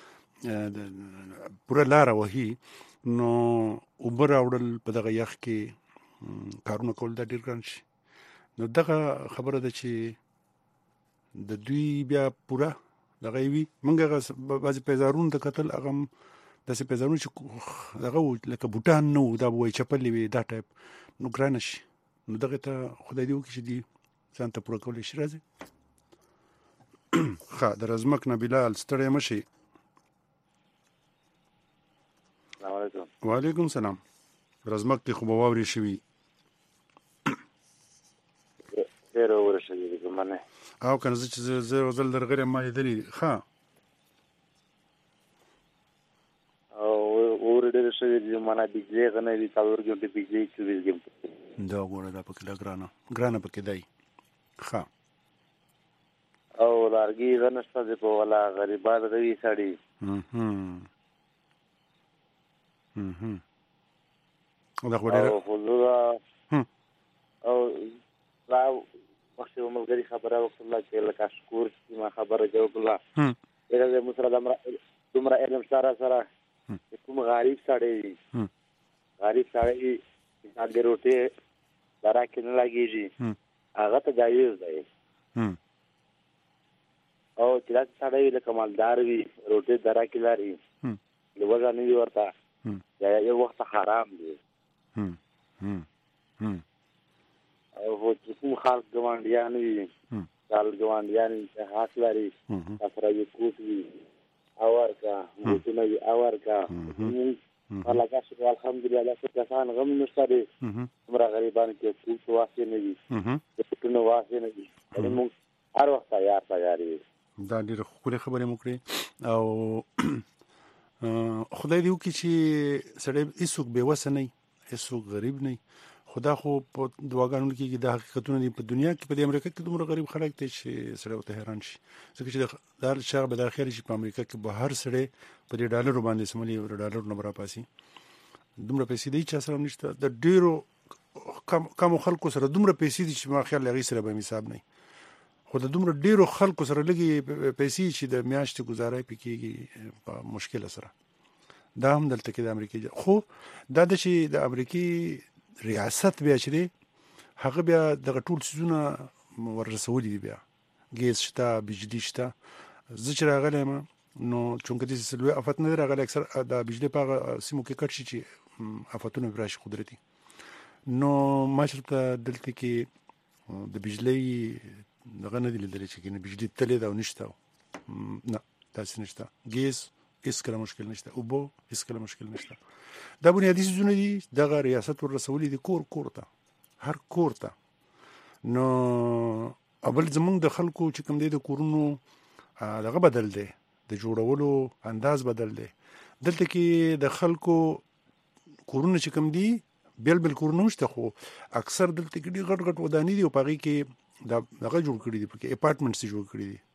پوره لاره وهي، نو اوبه راوړل په دغه یخ کې کارونه کول دا ډېر ګران شي. نو دغه خبره ده چې د دوی بیا پوره دغه وي. موږ هغه بعضې پیزارونو ته کتل، هغه هم داسې پیزارونه چې دغه وو لکه بوټان نه وو، دا به وایي چپلې وي، دا ټایپ. نو ګرانه شي. نو دغه ته خدای دې وکړي چې دي ځان ته پوره کولی شي. راځي ښه د رزمک نه بلال ستړی مه شي. وعلیکم سلام. رزمک کې خو به واورې شوي او که نه زه چې زه یو ځل درغلې ما لیدلي. ښه دا ګوره دا پکې لا ګرانه پکې دی. ښه او لارګي غنشته دی په والا غریبان روي سړي. دا خو ډېره او دا وخت یو ملګري خبره وکړله چې لکه شکور چې ما خبره جواب کړله ډېره زموږ سره دومره علم سره کوم غریب سړی وي، غریب سړی وي چې د روټۍ دره کې نه لګېږي، هغه ته جایز دی. او چې داسې سړی وي لکه مالدار وي، روټۍ دره کې لري، لوږه نه وي ورته، یو وخت حرام دی. او چې کوم خلک ګاونډیان وي، ټول ګاونډیان وي چې حق لري، سره یې کوټ وي اورکا موټونه وي اورکا الله شکر الحمدلله داسې کسان غم نشته دی. دومره غریبان کې کوټ واسې نه وي، کوټونه واسې نه وي، موږ هر وخت تیار یو. دا ډېرې ښکلې خبرې مو کړې. او خدای دې وکړي چې سړی هېڅوک بېوسه نه وي، هېڅوک غریب نه وي. خو دا خو په دعاګانو کېږي، دا حقیقتونه دي. په دنیا کې په دې امریکا کې دومره غریب خلک دی چې سړی ورته حیران شي. ځکه چې دا هر چا به دا خیال شي په امریکا کې به هر سړی په دې ډالرو باندې سملي ډالرو نه به راپاسي. دومره پیسې دی چا سره نشته. د ډېرو کمو خلکو سره دومره پیسې دي چې ما خیال هغې سره به حساب نه وي. خو د دومره ډېرو خلکو سره لږې پیسې چې د میاشتې ګزاره پې کېږي په مشکله سره. دا هم دلته کې د امریکې خو دا ده چې د امریکې ریاست بیا چې دی هغه بیا دغه ټول څیزونه وررسولي دي. بیا ګیس شته، بجلی شته. زه چې راغلی یم نو چونکه داسې لوی افت نه دی راغلی، اکثر د بجلی په هغه سیمو کې کټ شي چې افتونه پرې راشي قدرتي. نو ما چېرته دلته کې د بجلی دغه نه دي لیدلی چې بجلی تلې ده او نشته. نه داسې نشته. ګیس هېڅکله مشکل نشته، اوبه هېڅکله مشکل نشته. دا بنیادي څیزونه دي دغه ریاست وررسولي دي کور ته، هر کور ته. نو اول زمونږ د خلکو چې کوم دی د کورونو دغه بدل دی، د جوړولو انداز بدل دی. دلته کې د خلکو کورونه چې کوم دي بیل کورونه نشته، خو اکثر دلته کې ډېر غټ ودانۍ دي او په هغې کې دغه جوړ کړي دي، پکې اپارټمنټس جوړ کړي دي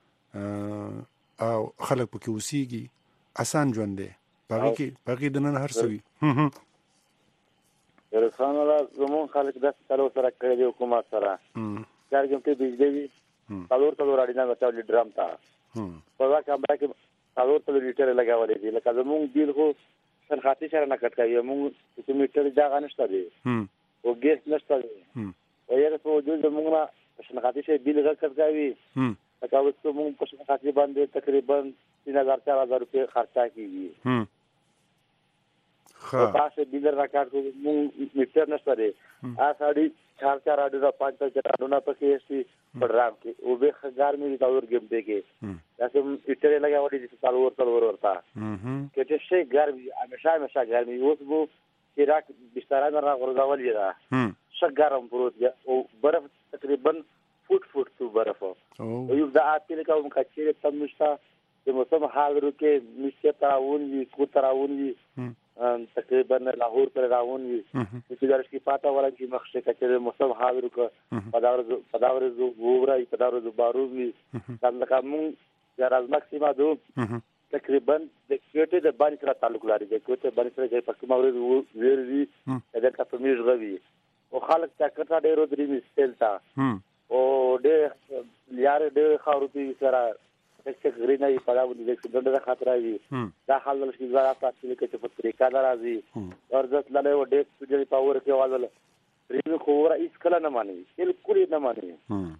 او خلک پکې اوسېږي. اسان ژوند دی په هغې کې دننه هر څه وي. ورسان الله زمون خلک د ستلو سره کړی دی حکومت سره څنګه ته بجلی څلور اړینا غوښتل ډرام تا په واقع باندې څلور لیټر لګاولې دي لکه زمون بیل خو سرخاطي سره نه کټ کوي مونږ چې میټر ځای نشته دی او ګیس نشته دی او یې په وجود زمونږه سرخاطي سره بیل غکټ کوي لکه اوس مونږ په سرخاطي باندې تقریبا 3000-4000 روپے خرچا کیږي تاسو بیل راکړ کوم میټر نشته دی ساړي 4 اډو 5 اډو نه پکې شي پرام کې او به خزار مې دا ور ګم دی کې تاسو میټر لګاوړي چې څلور ورتا کې چې شي ګرمي همیشه ګرمي اوس وو چې راک بستر نه راغورځول دی څه ګرم پروت دی او برف تقریبا فوټ تو برف او یو دا اته کوم کچې تم نشتا چې موسم حال ورکه نشه تراون وی کو تراون وی تقریبا لاهور پر راون وی چې درش کی پاتا ورا کی مخشه کچې موسم حال ورکه پداور زو وورای پداور زو بارو وی څنګه کوم یا رازمک سیما دو تقریبا د کوټه د باندې سره تعلق لري د کوټه باندې سره چې پکې موري ویری د کته میږ غوي او خلک تا کټه ډیرو درې مستلتا او ډېر یار ډېر خاورتي سره چې غرینه یې پلاو دي چې دغه خاطر راځي دا حل شي زړه تاسو کې چې په طریقه راځي ورځت لاله و ډېر چې پاور کې والله ریو خو رئیس کله نه مانی بالکل نه مانی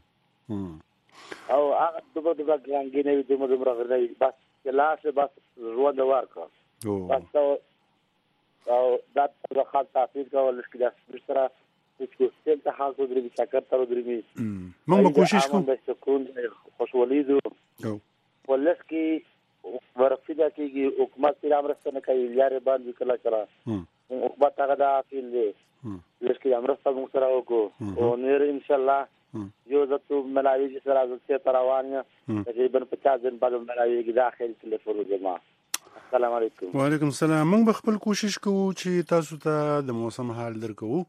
او هغه دغه ګرانګي نه دي مدمر غرنی بس لاس بس روان ورکا بس او دا د خاطر تاسو کول چې دا سره چې څه ته حاصل درې چکر تر درې موږ به کوشش کوو د سکون خوشحالي دو ولس کې ورفیدا کېږي حکومت پر امرسته نه کوي یاري باندې کلا حکومت هغه دا اپیل دی لکه امرسته موږ سره وکړو او نور ان شاء الله یو ځتو ملایي چې سره ځته تروانه تقریبا 50 دن بعد ملایي کې داخل تلفون جمع السلام علیکم وعلیکم السلام موږ خپل کوشش کوو چې تاسو ته د موسم حال درکو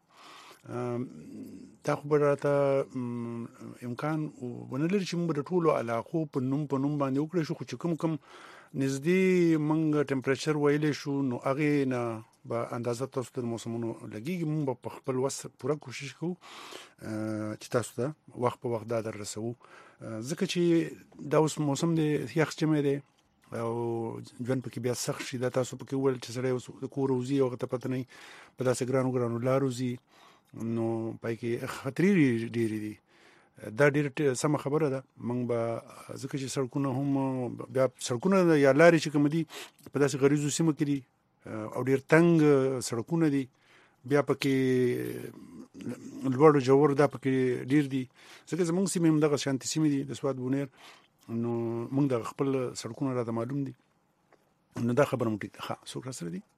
دا خو راته امکان ونلري چې موږ د ټولو علاقو په نوم باندې وکړو شو چې کوم نږدې موږ ټمپریچر ویلې شو نو هغه نه به اندازه تاسو د موسمونو لګيږي موږ په خپل وس پوره کوشش کوو چې تاسو ته وخت په وخت دا دررسو ځکه چې دا اوس موسم دی یخ چمه دی او ژوند پکې بیا سخت شي دا تاسو پکې ول چې سره د کور روزي او ته پته نه په داسې ګرانو لارو نو پای کې خطرې ډېرې دي دا ډېر سم خبره ده موږ به ځکه چې سړکونه هم بیا سړکونه یا لارې چې کوم دي په داسې غریزو سیمو کې دي او ډېر تنګ سړکونه دي بیا پکې لوړ جوړ دا پکې ډېر دي ځکه زموږ سیمه هم دغه شانتي سیمه دي د سواد بونیر نو موږ د خپل سړکونه راته معلوم دي نو دا خبره مو ټیک ده څوک سره دي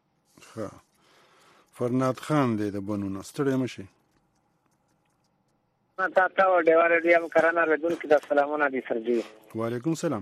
فرناد خان دی د بنونو ستړی مشي تا ډیواره دی هم کرانه ردون کې د سلامونه دي سرجی وعلیکم السلام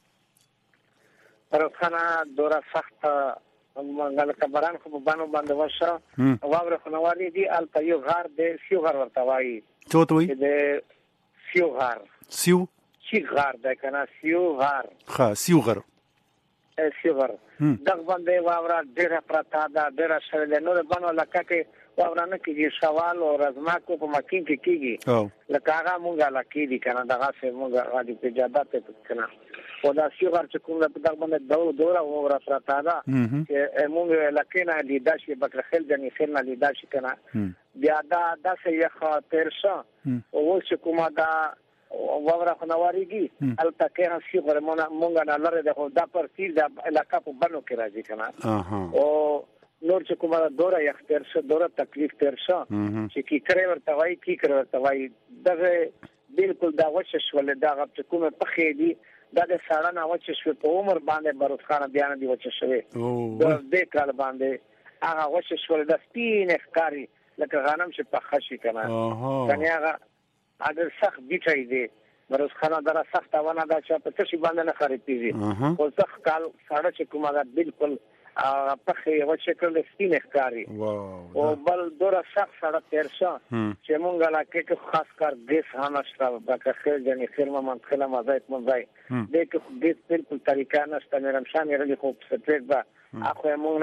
پرخانه دورا سخت منګل کبران خو باندې وشه واوره خنوالي دي ال په یو غار دی سیو غار ورته وایي چوتوي د سیو غار چی غار ده کنه سیو غار سیو غار سیور دغه باندې واوره ډیره پراته ده ډیره شړل نو باندې لکه کې واوره نه کیږي شوال او رزماکو په مکین کې کیږي لکه هغه مونږه لکې دي کنه دغه څه مونږه غادي په اجازه ته کنه او دا سیور چې کوم په دغه باندې دوره واوره پراته ده چې مونږه لکې نه لیدا شي بکر خل جنې خل نه لیدا شي کنه بیا دا څه یې خاطر شه او چې کومه دا واوره خنواريږي البته هم سی غره مونږه نه لره ده دا پر تیر د علاقه په بنو کې راځي کنه او نور چې کومه دوره یختر شه دوره تکلیف تر شه چې کی کړي ورته وای دغه بالکل دا وښه شول دا چې کومه پخې دي دا د ساړه وچ شو په عمر باندې بروز خان بیان دی وچ شوی د دې کال باندې هغه وچ شول د سپین ښکاری لکه غنم چې په خشي کنه کنه هغه اگر سخت بیټای دی بروز خانه دره سخت ونه دا چې په تشي باندې نه خریديږي او سخت کال ساړه چې کومه دا بالکل په یو شکل سپین ښکاری او بل دوره سخت ساړه تیر شو چې مونږه لا کې خاص کار دیس هانشتا بکه خیر جنې خیر ما منخله مزایت مزای دې کې بالکل طریقه نشته مېرم شان یې خو سپریټ با اخو مونږه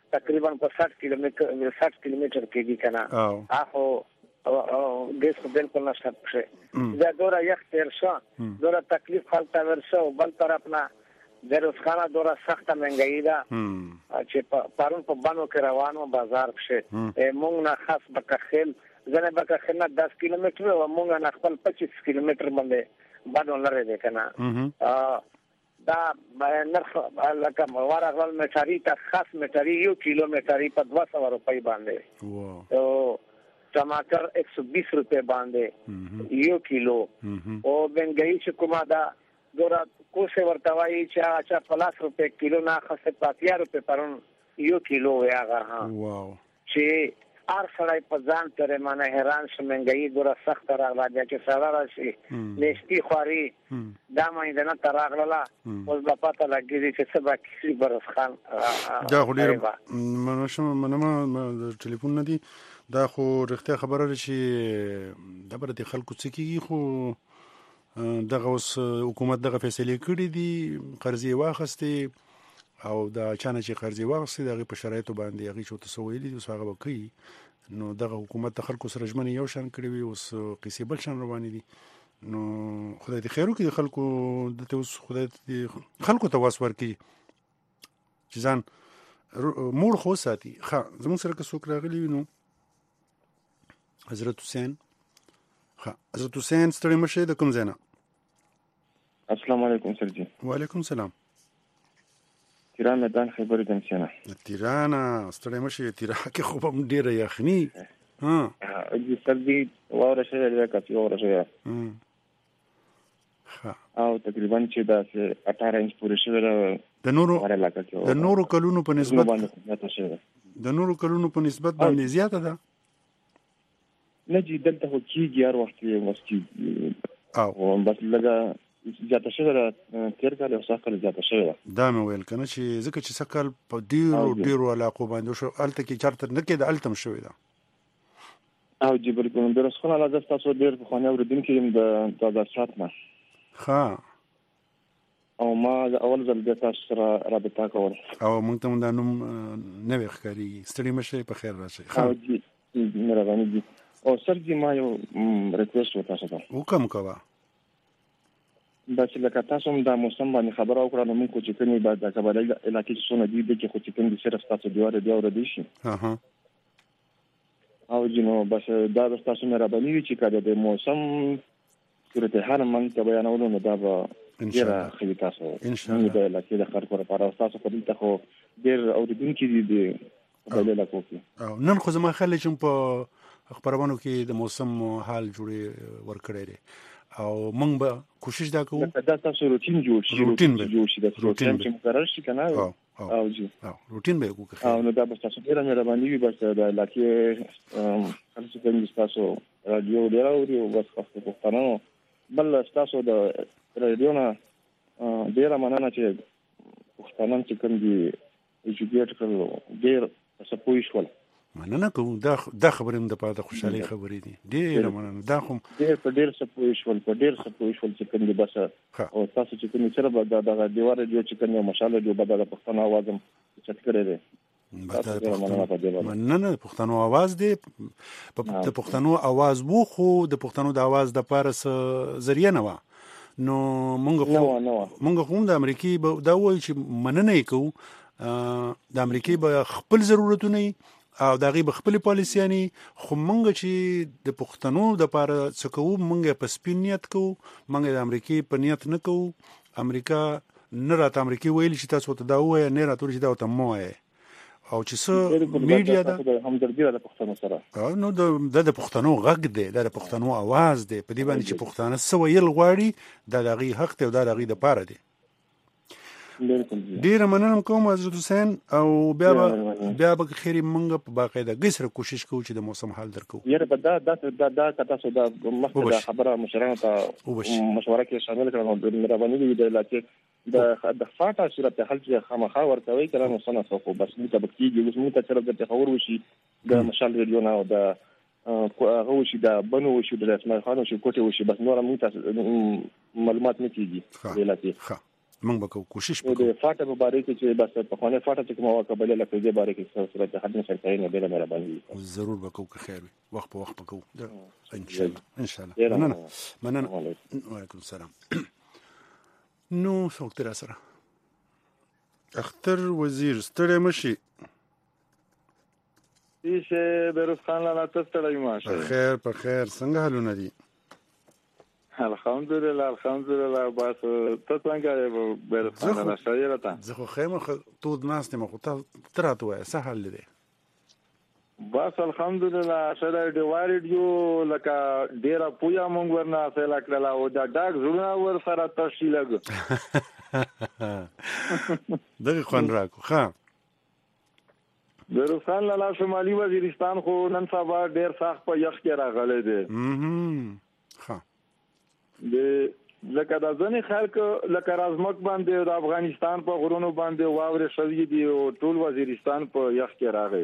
تقریبا په 60 کیلومتر کې دي کنه اخو ګیس په بالکل نشته پښه دا دورا یخ تیر شو دورا تکلیف خلک ورسو بل طرف نه بیروزخانه دورا سخته منګی ده چې پرون په بانو کې روانو بازار پښه مونږ نه خاص بکخل زنه بکخل نه 10 کیلومتر او مونږ نه خپل 25 کیلومتر باندې بانو لري ده کنه دا نرخ لکه ورغل میټری ته خاص میټری 1 کیلومتر په 200 روپۍ باندې او टमाटर 120 रुपए باندې 1 کیلو او بنګای چې کومه دا دورا کوسه ورتوي چې 50 روپے کیلو نه خاصه 50 روپے پرون 1 کیلو یاغه ها واو چې ار سړی په ځان ترې معنی حیران شم منګي دورا سخت راغلا چې سره راشي نشتی خوري دا مې نه تراغلا اوس د پاته لګي چې سبا کسی برس خان دا خو ډیر منم ټلیفون نه دی دا خو رښتیا خبره ده چې د برته خلکو څه کیږي خو دغه اوس حکومت دغه فیصله کړې دي قرضې واخستې او دا چانه چې قرضې واخستې دغه په شرایطو باندې هغه چې تاسو ویلي دي هغه وکړي نو دغه حکومت د خلکو سره ژمنه یو شان کړی وي اوس قصې بل شان روانې دي نو خدای دې خیر وکړي خلکو د اوس خدای دې خلکو ته واس ورکړي چې ځان مور خو ساتي ښه زموږ سره که څوک راغلی وي نو حضرت حسین ستړي مشه د کوم ځای نه السلام علیکم سر جی وعلیکم السلام تیران میدان خیبر جنگسینا تیران ستړي مشه تیرا کې خو هم ډیره یخني جی سر جی واوره شوی دی کافي واوره شوی او تقریبا چې دا 18 انچ پورې شوی د نورو کلونو په نسبت باندې زیاته ده نه جی دلته خو کیږي هر وخت یې مسکی او بس لږه زیاته شوی ده تیر کال او ساکل زیاته شوی ده دا مې ویل کنه چې ځکه چې ساکل په ډیرو علاقو باندې شو الته کې چارته نه کېد التم شوی ده او جی بالکل درس خو نه لازم تاسو ډیر په خانه اوریدونکو يم د 2007 نه ها او ما اول ځل د تاسو سره رابطه کول او موږ ته دا نوم نه وښکاري ستړي مشه په خیر راشي ها جی مهرباني جی او سر جی ما یو ریکوست وکړم تاسو وکم کوه دا چې لکه تاسو هم د موسم باندې خبره وکړه نو موږ چې کومې بعد د کابل علاقې څخه څونه دي چې خو چې کوم دي صرف تاسو دی اور دي شي او جنو بس دا د تاسو مهرباني وي چې کله د موسم صورتحال من ته بیانولو نو دا به ډیره ښه تاسو ان شاء الله د علاقې د خلکو لپاره تاسو په دې ته خو ډیر اوریدونکي دي په دې لکه او نن خو زما خلک هم په خبرونو کې د موسم حال جوړي ورکړی دي او موږ به کوشش دا کوو دا تاسو روټین جوړ شي د روټین چې مقرر شي کنه او جی روټین به وکړو او نو دا به تاسو ډیره مهرباني وي بس د علاقې خلک چې تاسو رادیو ډیره او بس تاسو پښتنو بل تاسو د رادیو نه ډیره مننه چې پښتنان چې کوم دي ایجوکیټ کړو ډیر سپوږی شول مننه کوم دا خبرې هم د پاره خوشحالي خبرې دي ډیر مننه دا خو ډیر سپوږی شول چې کوم دي بس او تاسو چې کوم سره به د دیوار جو چې کوم مشاله جو بدل پښتون आवाज هم چت کړی دی مننه پښتنو आवाज دی د پښتنو आवाज وو خو د پښتنو د आवाज د پاره ذریعہ نه و نو مونږ هم د امریکای دا وایي چې مننه کوو د امریکای به خپل ضرورتونه او دغه بخپل پالیسیانی خو مونږ چې د پښتنو د پاره څه کوو مونږ په سپینیت کوو مونږ د امریکای په نیت نه کوو امریکا نه راته امریکای ویل چې تاسو ته دا وایي نه راته چې دا ته مو وایي او چې څه میډیا ده همدردي د پښتنو سره نو د پښتنو غږ دی د پښتنو आवाज دی په دې باندې چې پښتانه څه ویل غواړي د دغه حق ته او د دغه د پاره دی ډیر مننه کوم حضرت حسین او بیا به خیر منګه په باقاعده سره کوشش کوو چې د موسم حال درکو یاره دا تاسو دا مخکې خبره مشرانو ته مشوره کې شامل کړم د مهرباني دی د علاقې د فاټا صورت حل چې خامخا ورکوي کله نو سنه خو بس موږ ته بکیږي موږ ته سره د تخور وشي د مشال ریډیو نه او د هغه وشي د بنو وشي د اسماعیل خان وشي کوټه وشي بس نور موږ ته معلومات نه کیږي د علاقې موږ به کوشش وکړو د فاټه په باره کې چې بس په خونه فاټه چې کومه وکبلې لکه دې باره کې صورت حد سرکاري نه بیره مهرباني ضرور به کوو که خیر وي وخت په وخت به کوو ان شاء الله مننه وعلیکم السلام نو څوک تر سره اختر وزیر ستړی مشي چې بیروز خان لاله تاسو ته ماشه په خیر څنګه حالونه دي الحمدلله بس ته څنګه بیروز خان لاله شایره تا زه خو خیمه تو ناس ته مخ ته تراته وای سهل دي بس الحمدلله شایره دی وایډیو لکه ډیره پویا مونږ ورنه سره کړلا او دا ډاګ زړه ور سره تشی لګ دغه خون راکو ها بیروز خان لاله شمالي وزیرستان خو نن سبا ډیر سخت په یخ کې راغلی دی ها د لکه د ځنې خلک لکه رازمک باندې د افغانستان په غرونو باندې واورې شوي دي او ټول وزیرستان په یخ کې راغی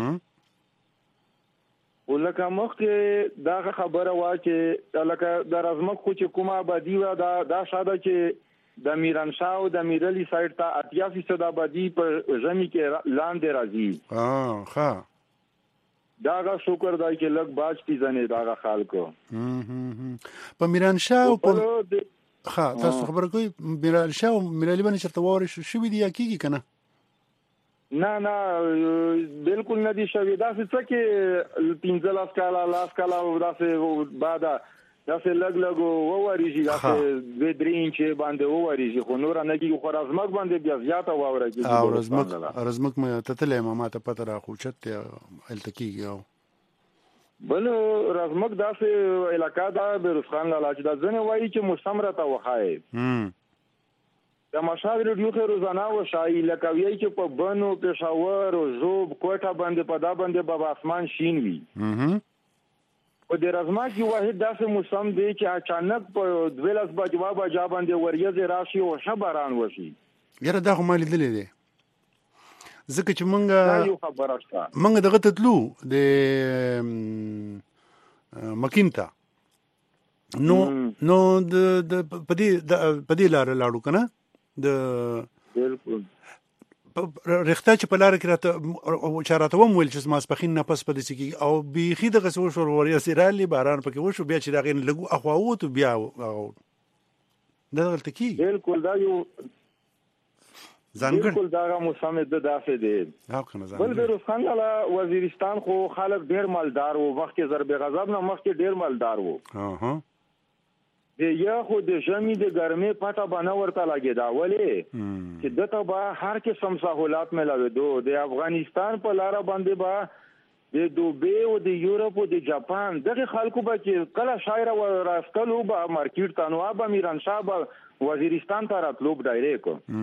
ولکه مخکې دا خبره وا چې لکه د رازمک خو چې کومه آبادی و دا شاده چې د میرانشاه او د میرلی سایډ ته 80% آبادی په ژمي کې لاندې راځي ها داغه شکر دای چې لګ باج پیژنې داغه خلکو په میرانشاه او په تاسو خبره کوي میرانشاه او میرلی باندې چرته واره شوې دي یا کیږي کنه نه بالکل نه دي شوې دا څه کې 15 کاله لاس کاله دا څه بعد دا څه لګ ووريږي دا څه 2-3 انچ باندې ووريږي خو نور نه کیږي خو رازمک باندې بیا زیاته واوره کیږي او رازمک مې تتلې ما ته پته را خو چته التکیږي او بل رازمک دا څه علاقہ دا بیروز خان لاله چې دا ځنه وایي چې مستمرته وخای د مشاهد ریډیو خو روزانه وشای لکه وی چې په بنو پېښور او زوب کوټه باندې په دا باندې بابا اسمان شین وی او د رازمک یو واحد داسې موسم دی چې اچانک په 12 بجو باندې وریځ راشي او شباران وشي یره دا هم لیدلې دي ځکه چې مونږ دغه تدلو د مکینتا نو د پدې لار لاړو کنه د بالکل رښتا چې په لار کې راته چاراته وم ویل چې ماسپخین نه پس پدې کې او بيخي دغه څو شور وریا سیرالي باران پکې وشو بیا چې دغه لګو اخواوت بیا دغه تکي بالکل دا یو ځانګړ بالکل دا موسم د داسې دی بل بیروز خان لاله وزیرستان خو خلک ډیر مالدار وو وخت کې ضرب غضب نه مخکې ډیر مالدار وو د یا خو د ژمي د ګرمۍ پټه باندې ورته لګیدا ولې چې دته به هر قسم سہولات ملاوي د افغانستان په لار باندې به د دوبه او د یورپ او د جاپان دغه خلکو به چې کله شاعر و راستلو به مارکیټ تنو به میرانشاه به وزیرستان ته راتلو ډایرکټ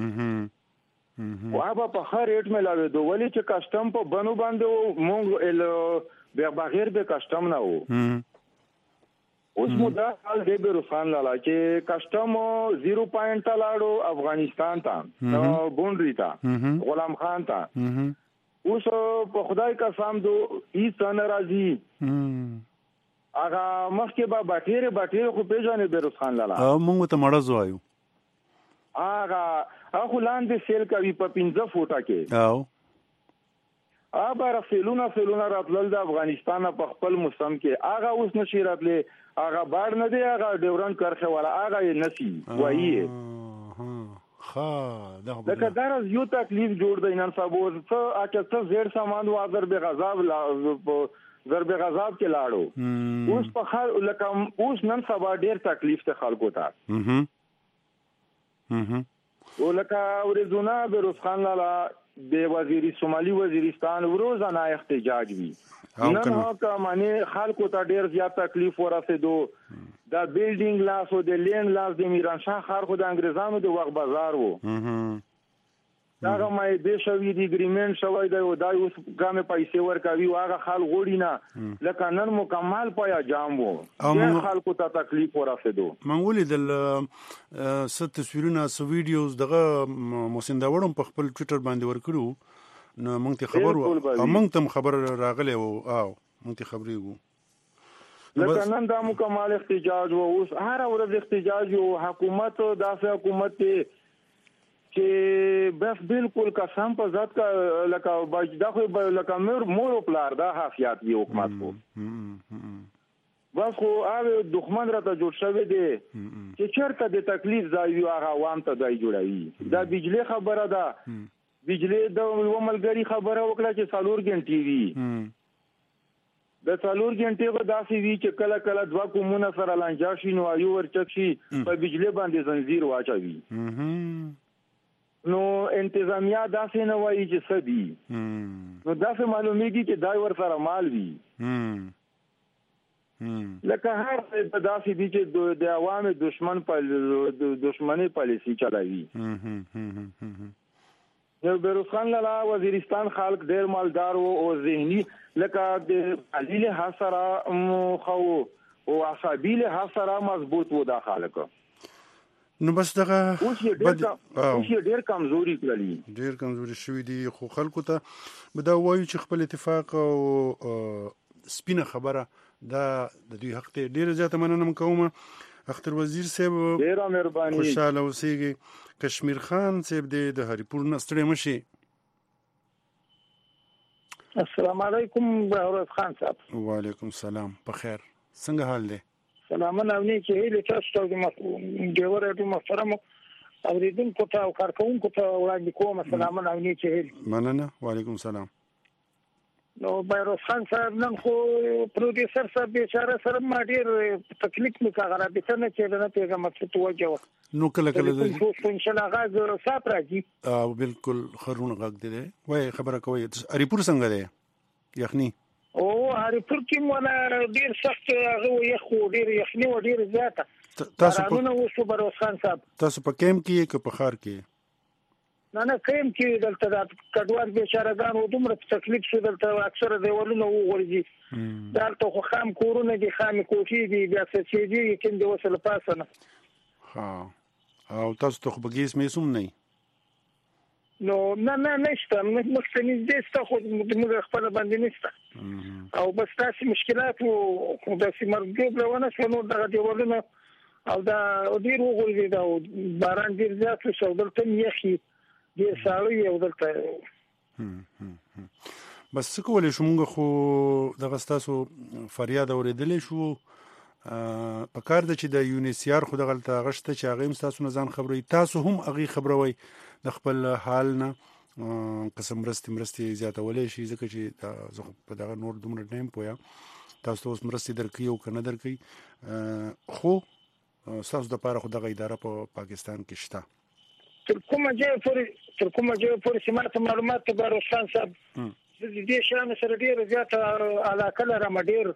واه په هر ریټ ملاوي ولې چې کسٹم په بنو باندې مونږ بغیر به کسٹم نه وو اوس مو دا حال دی بیروز خان لاله چې کسٹم 0 پوینټ لاړو افغانستان ته بونډري ته غلام خان ته اوس په خدای قسم دو هیڅ نه راځي هغه مخکې به باټیره خو پیژنې بیروز خان لاله موږ ته مړ زوایو هغه لاندې سیل کوي په 15 فوټه کې بار فیلونه راتلل د افغانستان په خپل موسم کې هغه اوس نشي راتلې هغه بار نه دی هغه ډیورن کرخه ولا هغه نسی وایي لکه دا یو تکلیف جوړ دی نن سبا څه اچھا زیر سامان و ضرب غضب کې لاړو اوس په خال لکه اوس نن سبا ډیر تکلیف ته خلکو ته ولکه ورزونه بیروز خان لاله د شمالي وزیرستان روزانه احتجاج وی نن هغه معنی خلکو ته ډیر زیات تکلیف ورسېدو دا بیلډینګ لاس او د لین لاس د میرانشاه خار خو د انګريزانو د وغ بازار وو دا مې د شوی دی اګریمنت شوی دی او دا اوس ګامه پیسې ورکوي هغه خال غوړي نه لکه نن مکمل پیا جام وو خلکو ته تکلیف ورسېدو منګولې د ست تصویرونه سو ویډیوز دغه موسنداوړم په خپل ټوئیټر باندې ورکړو نو مونږ ته خبر مونږ ته خبر راغلی او مونږ ته خبرې وو لکه نن دا مکمل احتجاج وو اوس هر ورځ احتجاج او حکومت داسې حکومت چې بس بالکل قسم په ذات کا لکه بجدا خو لکه مور پلار دا حافظ دی حکومت کو بس خو هغه دښمن راته جوړ شوی دی چې چرته د تکلیف ځای وي هغه عوام ته ځای جوړوي دا بجلی خبره ده بجلی د یو ملګری خبره وکړه چې 4 غنټې وي د 4 غنټې به داسې وي چې کله کله دوه کومونه سره لانجا شي نو یو ورچک شي په بجلی باندې زنجیر واچوي نو انتظامیه داسې نه وایي چې سدي نو داسې معلومیږي چې دای ور سره مال وي لکه هر څه داسې دي چې د عوامو دشمنی پالیسی چلوي نو بیروز خان لاله وزیرستان خلک ډیر مالدار او ذهني لکه د قلیل حسره خو او عصبی له حسره مضبوط و دا خلک نو بس دغه اوس ډیر کمزوري کړلی ډیر کمزوري شوی دي خو خلکو ته بدا وایي چې خپل اتفاق او سپینه خبره دا د دوی حق ته ډیر زیاته مننه کوم اختر وزیر صاحب ډیر مهرباني خوشاله اوسئ کشمیر خان صاحب د هریپور نستړی مشي السلام علیکم بهروز خان صاحب وعلیکم السلام په خیر څنګه حال دی سلامونه او نیکی هیله تاسو ته د ډیور محترم اوریدونکو ته او کارکونکو ته وړاندې کوم سلامونه او نیکی هیله مننه وعلیکم السلام نو بهروز خان صاحب نن خو پروډوسر صاحب بیچاره سره ما ډیر تکلیف مې کاغره به څنګه چې نه پیغام ته توجه نو کله د ان شاء الله غاز صاحب راځي او بالکل خرون غږ دی وای خبره کوي هریپور څنګه دی یخني او هریپور کې مونږ ډیر سخت هغه یخ ډیر یخني و ډیر زیاته تاسو نو وسو بهروز خان صاحب تاسو په کیمپ کې کې په خار کې نه کيم کې دلته د کډوال بیچارهګان و دومره تکلیف شو دلته اکثره دیوالونه وغورځي دلته خو خام کورونه دي خام کوټې دي بیا څه دي چې د وسله پاسه نه ها او تاسو ته خو بګیس مې سوم نه نو نه نشته مخکنی دسته خو موږ خپل باندې نشته او بس تاسو مشکلات او د سیمرګ بلونه شنو دغه دیوالونه او دا ډیر وغورځي دا باران ډیر زیات شو دلته یخي دې ساړی یو دلته بس څه کولای شو موږ خو دغه تاسو فریاد اوریدلې شو په کار د چې د یونیسیار خو دغه غشته چې هغه تاسو نه ځان خبري تاسو هم هغه خبروي د خپل حال نه قسم مرستي زیاتولې شي ځکه چې په دغه نور دومره ټایم پویا تاسو اوس مرستي درکې او کنه درکې خو تاسو د پاره خو دغه اداره په پاکستان کې شته تر کومه ځای پورې چې ماته معلومات ته بهروز خان صاحب د دې شان سره ډیر زیات علاقه لرم ډیر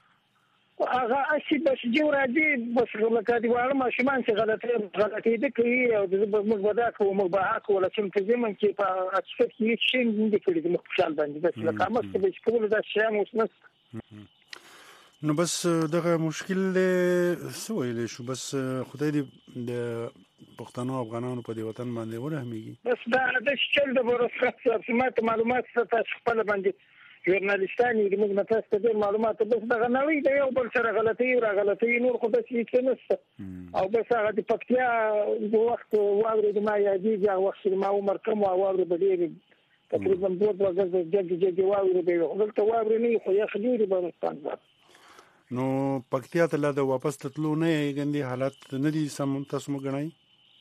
هغه اسی بس جو راځي بس لکه دی وړ ماشومان چې غلطي دي کوي او د موږ ودا کوو موږ به حق ولا چې په زمون کې په اکثر کې شي نه کړی د مخشال باندې بس لکه مست به کول دا شی موږ نو بس دغه مشکل سویل شو بس خدای دې د پښتنو افغانانو په دې وطن باندې ورحمېږي بس دا د شل د ورسره سمات معلومات ستاسو خپل باندې ژورنالیستانی د موږ متاسفه ډېر معلومات بس دغه نوې د یو بل سره غلطي نور خو د څه نشته او بس هغه د پکتیا د وخت واورې د ما یادېږي هغه وخت ما عمر کم واورې به ډېر تقریبا 2 ورځې جګ واورې به دلته واورې نه خو یې خلې به ستانه نو پکتیا ته لا د واپس تللو نه غندي حالت نه دي سم تاسو مګنای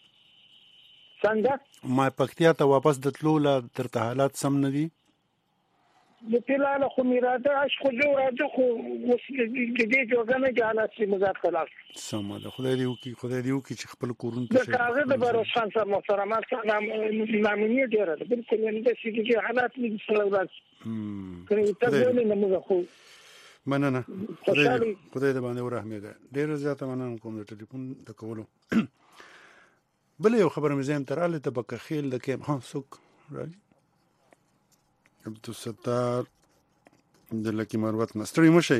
څنګه ما پکتیا ته واپس دتلو لا ترته حالات سم نه دي د پیلاله خو میراده اش خو جو راځو خو وس دې جوړنه جالات چې مزات خلاص سم ده خدای دې وکي چې خپل کورون ته شي هغه د بهروز خان صاحب محترمات نامنی ډیره ده بالکل نه د شي حالات دې سره راځي کله ته نه موږ خو مننه خدای دې باندې ورحمېږي ډېر زیاته مننه کوم د ټلیفون د کولو بل یو خبره مې زم تر اله تبکه خیل د کې ها سوک راځي عبدالستار د لکی مروت نستړی مشي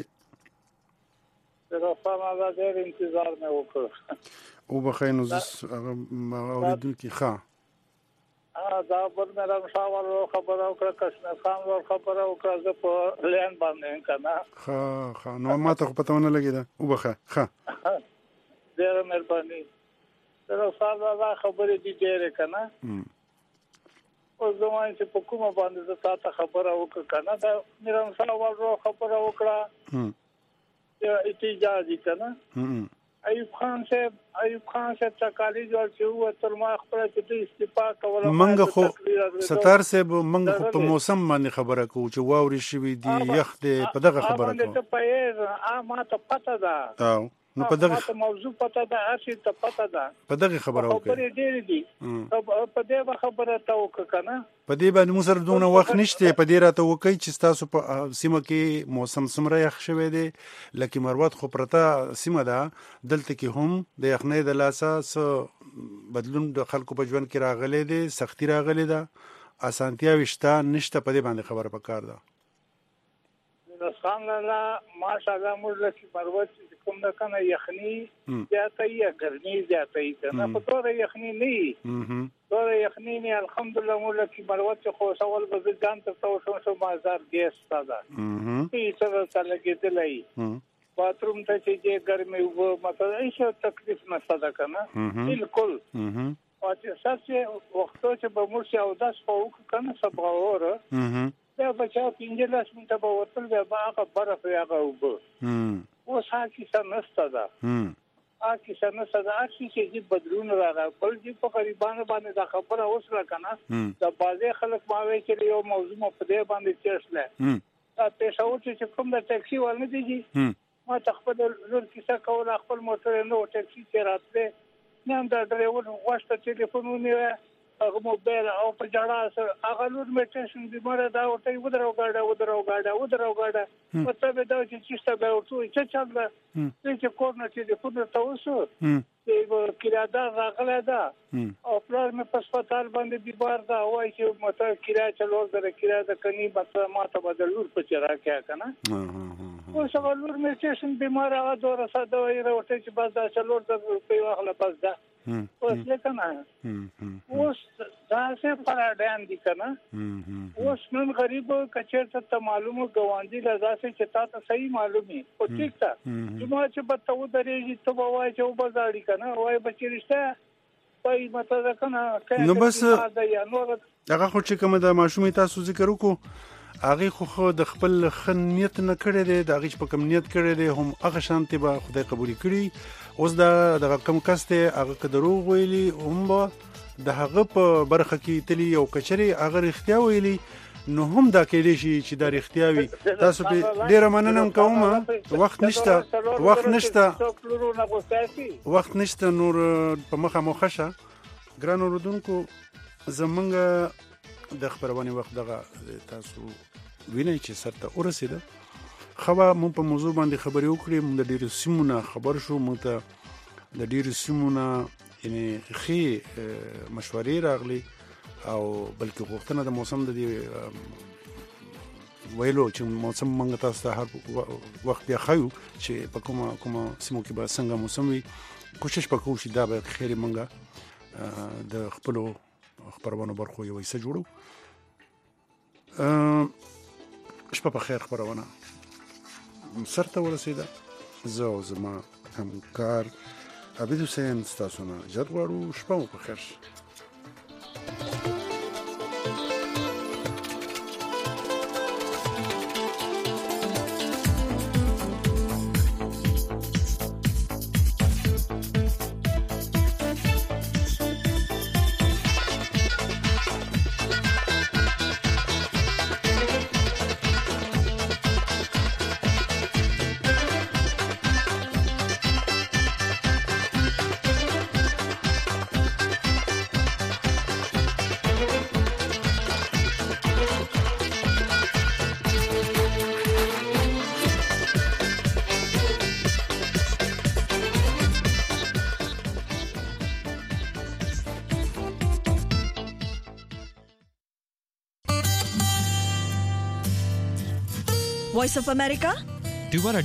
دا سمه ده ډېر انتظار مې وکړ او بخینو زس اوریدونکو ښه دا بل مې راځاور خبره وکړه کشمیر خان ور خبره وکړه زه په لین باندې کنه ښه نو ما ته پته ونه لګیدا او بخه ښه ډېر مهرباني رسول الله خبرې دي ډېرې کنه او زموږ چې په کومه باندې تاسو خبره وکړه کنه دا میرم سره خبره وکړه احتجاج کنه ایوب خان صاحب تکالی جوړ شو تر ما خبره چې استعفا کوله منګه خو ستار صاحب منګه خو په موسم باندې خبره کوو چې واوري شوی دی یخ دی په دغه خبره کوو ته په ما ته پته ده نو په دغه موضوع پته ده هرڅه ته پته ده په دغه خبره وکړه خبرې ډېرې دي په دې خبره ته وکړه کنه په دې باندې موږ سره دونه وخت نشته په دې راته وکړي چې تاسو په سیمه کې موسم څومره یخ شوی دی لکه مروت خو پرته سیمه ده دلته کې هم د یخنۍ د لاسه بدلون د خلکو په ژوند کې راغلی دی سختی راغلی ده اسانتیاوې شته نشته په دې باندې خبره پکار ده خان الله ماشاءالله موږ لکه مروت کوم د کنه یخنی زیاته یا ګرمي زیاته کنه په تور یخنی نه تور یخنی نه الحمدلله موږ لکه مروت خو سوال به ځان ته شو مازار ګیس ساده هیڅ څه لګیدلای باتروم ته چې ګرمي وو مطلب هیڅ تکلیف نه ساده کنه بالکل او چې ساسه وخت چې به موږ او داس په وک کنه سبا وره دا بچا پینځه منټه به وتل به هغه برف هغه وب اوس هاکي سنسته ده هاکي سنسته ده چې بدلون راغی بل چې په غریبانو باندې دا خبره اوس را کنه دا بازي خلک ماوي چې یو موضوع په دې باندې چرسله دا پیښو چې کوم د ټاکسي ولنه دي ما تخپل لور کیسه کوله خپل موټر نو ټاکسي چې راتله نن دا ډرایور غوښته ټلیفونونه هغه موبایل او په جړا سره هغه لور میټیشن بیمار دا ورته ودرو غاډه مطلب دا چې څه به ورته چې چل چې کورنه چې په تاسو چې کیرادا راغله دا او پلان مې په سپیټال باندې بیمار دا وای چې مطلب کیرا چلو در کیرا د کني مطلب ماته بدل لور په چرا کې کنه او څو لور میټیشن بیمار هغه دوره ساده وای ورته چې بس دا چلو د په واخله بس دا اوس لکنه اوس دا څه پراډان دي کنه اوس نن غریب کچېرته ته معلومه غواندي لازم چې تاسو صحیح معلومي او ټیک تا جمعه چې بتاو درېږي ته وای چې وبزاړي کنه وای بچیرشته پای مته کنه نو بس هغه خو چې کوم د ماشومې تاسو ذکر وکړو هغه خو د خپل خنیت نه کړی دی د هغه په کم نیت کړی دی هم هغه شانتي به خدای قبول کړي اوس د کم کس ته هغه کدروغ ویلي هم د هغه په برخه کې تلی او کچري هغه اختیا ویلي نو هم دا کېدې شي چې دا اختیاوي تاسو په ډیره مننه کوم وخت نشته نور په مخه مخشه ګران اوردونکو زمونږ د خبرونه وخت دغه تاسو وینئ چې سرته ورسېده خو مون په موضوع باندې خبرې وکړې مون د ډیرو سیمونه خبر شو مون ته د ډیرو سیمونه یعنی خې مشورې راغلي او بلکې غوښتنه د موسم د ویلو چې موسم منګ تاسو ته هر وخت بیا خایو چې په کومه سیمو کې به څنګه موسم وي کوشش وکړو چې دا به خیر منګه د خپل خبرونه برخو یو څه جوړو شپه په خیر خبرونه سرته ورسېده زه او زما همکار عبید حسین ستاسو نه اجازه غواړو شپه مو په خیر Voice of America? Do you want to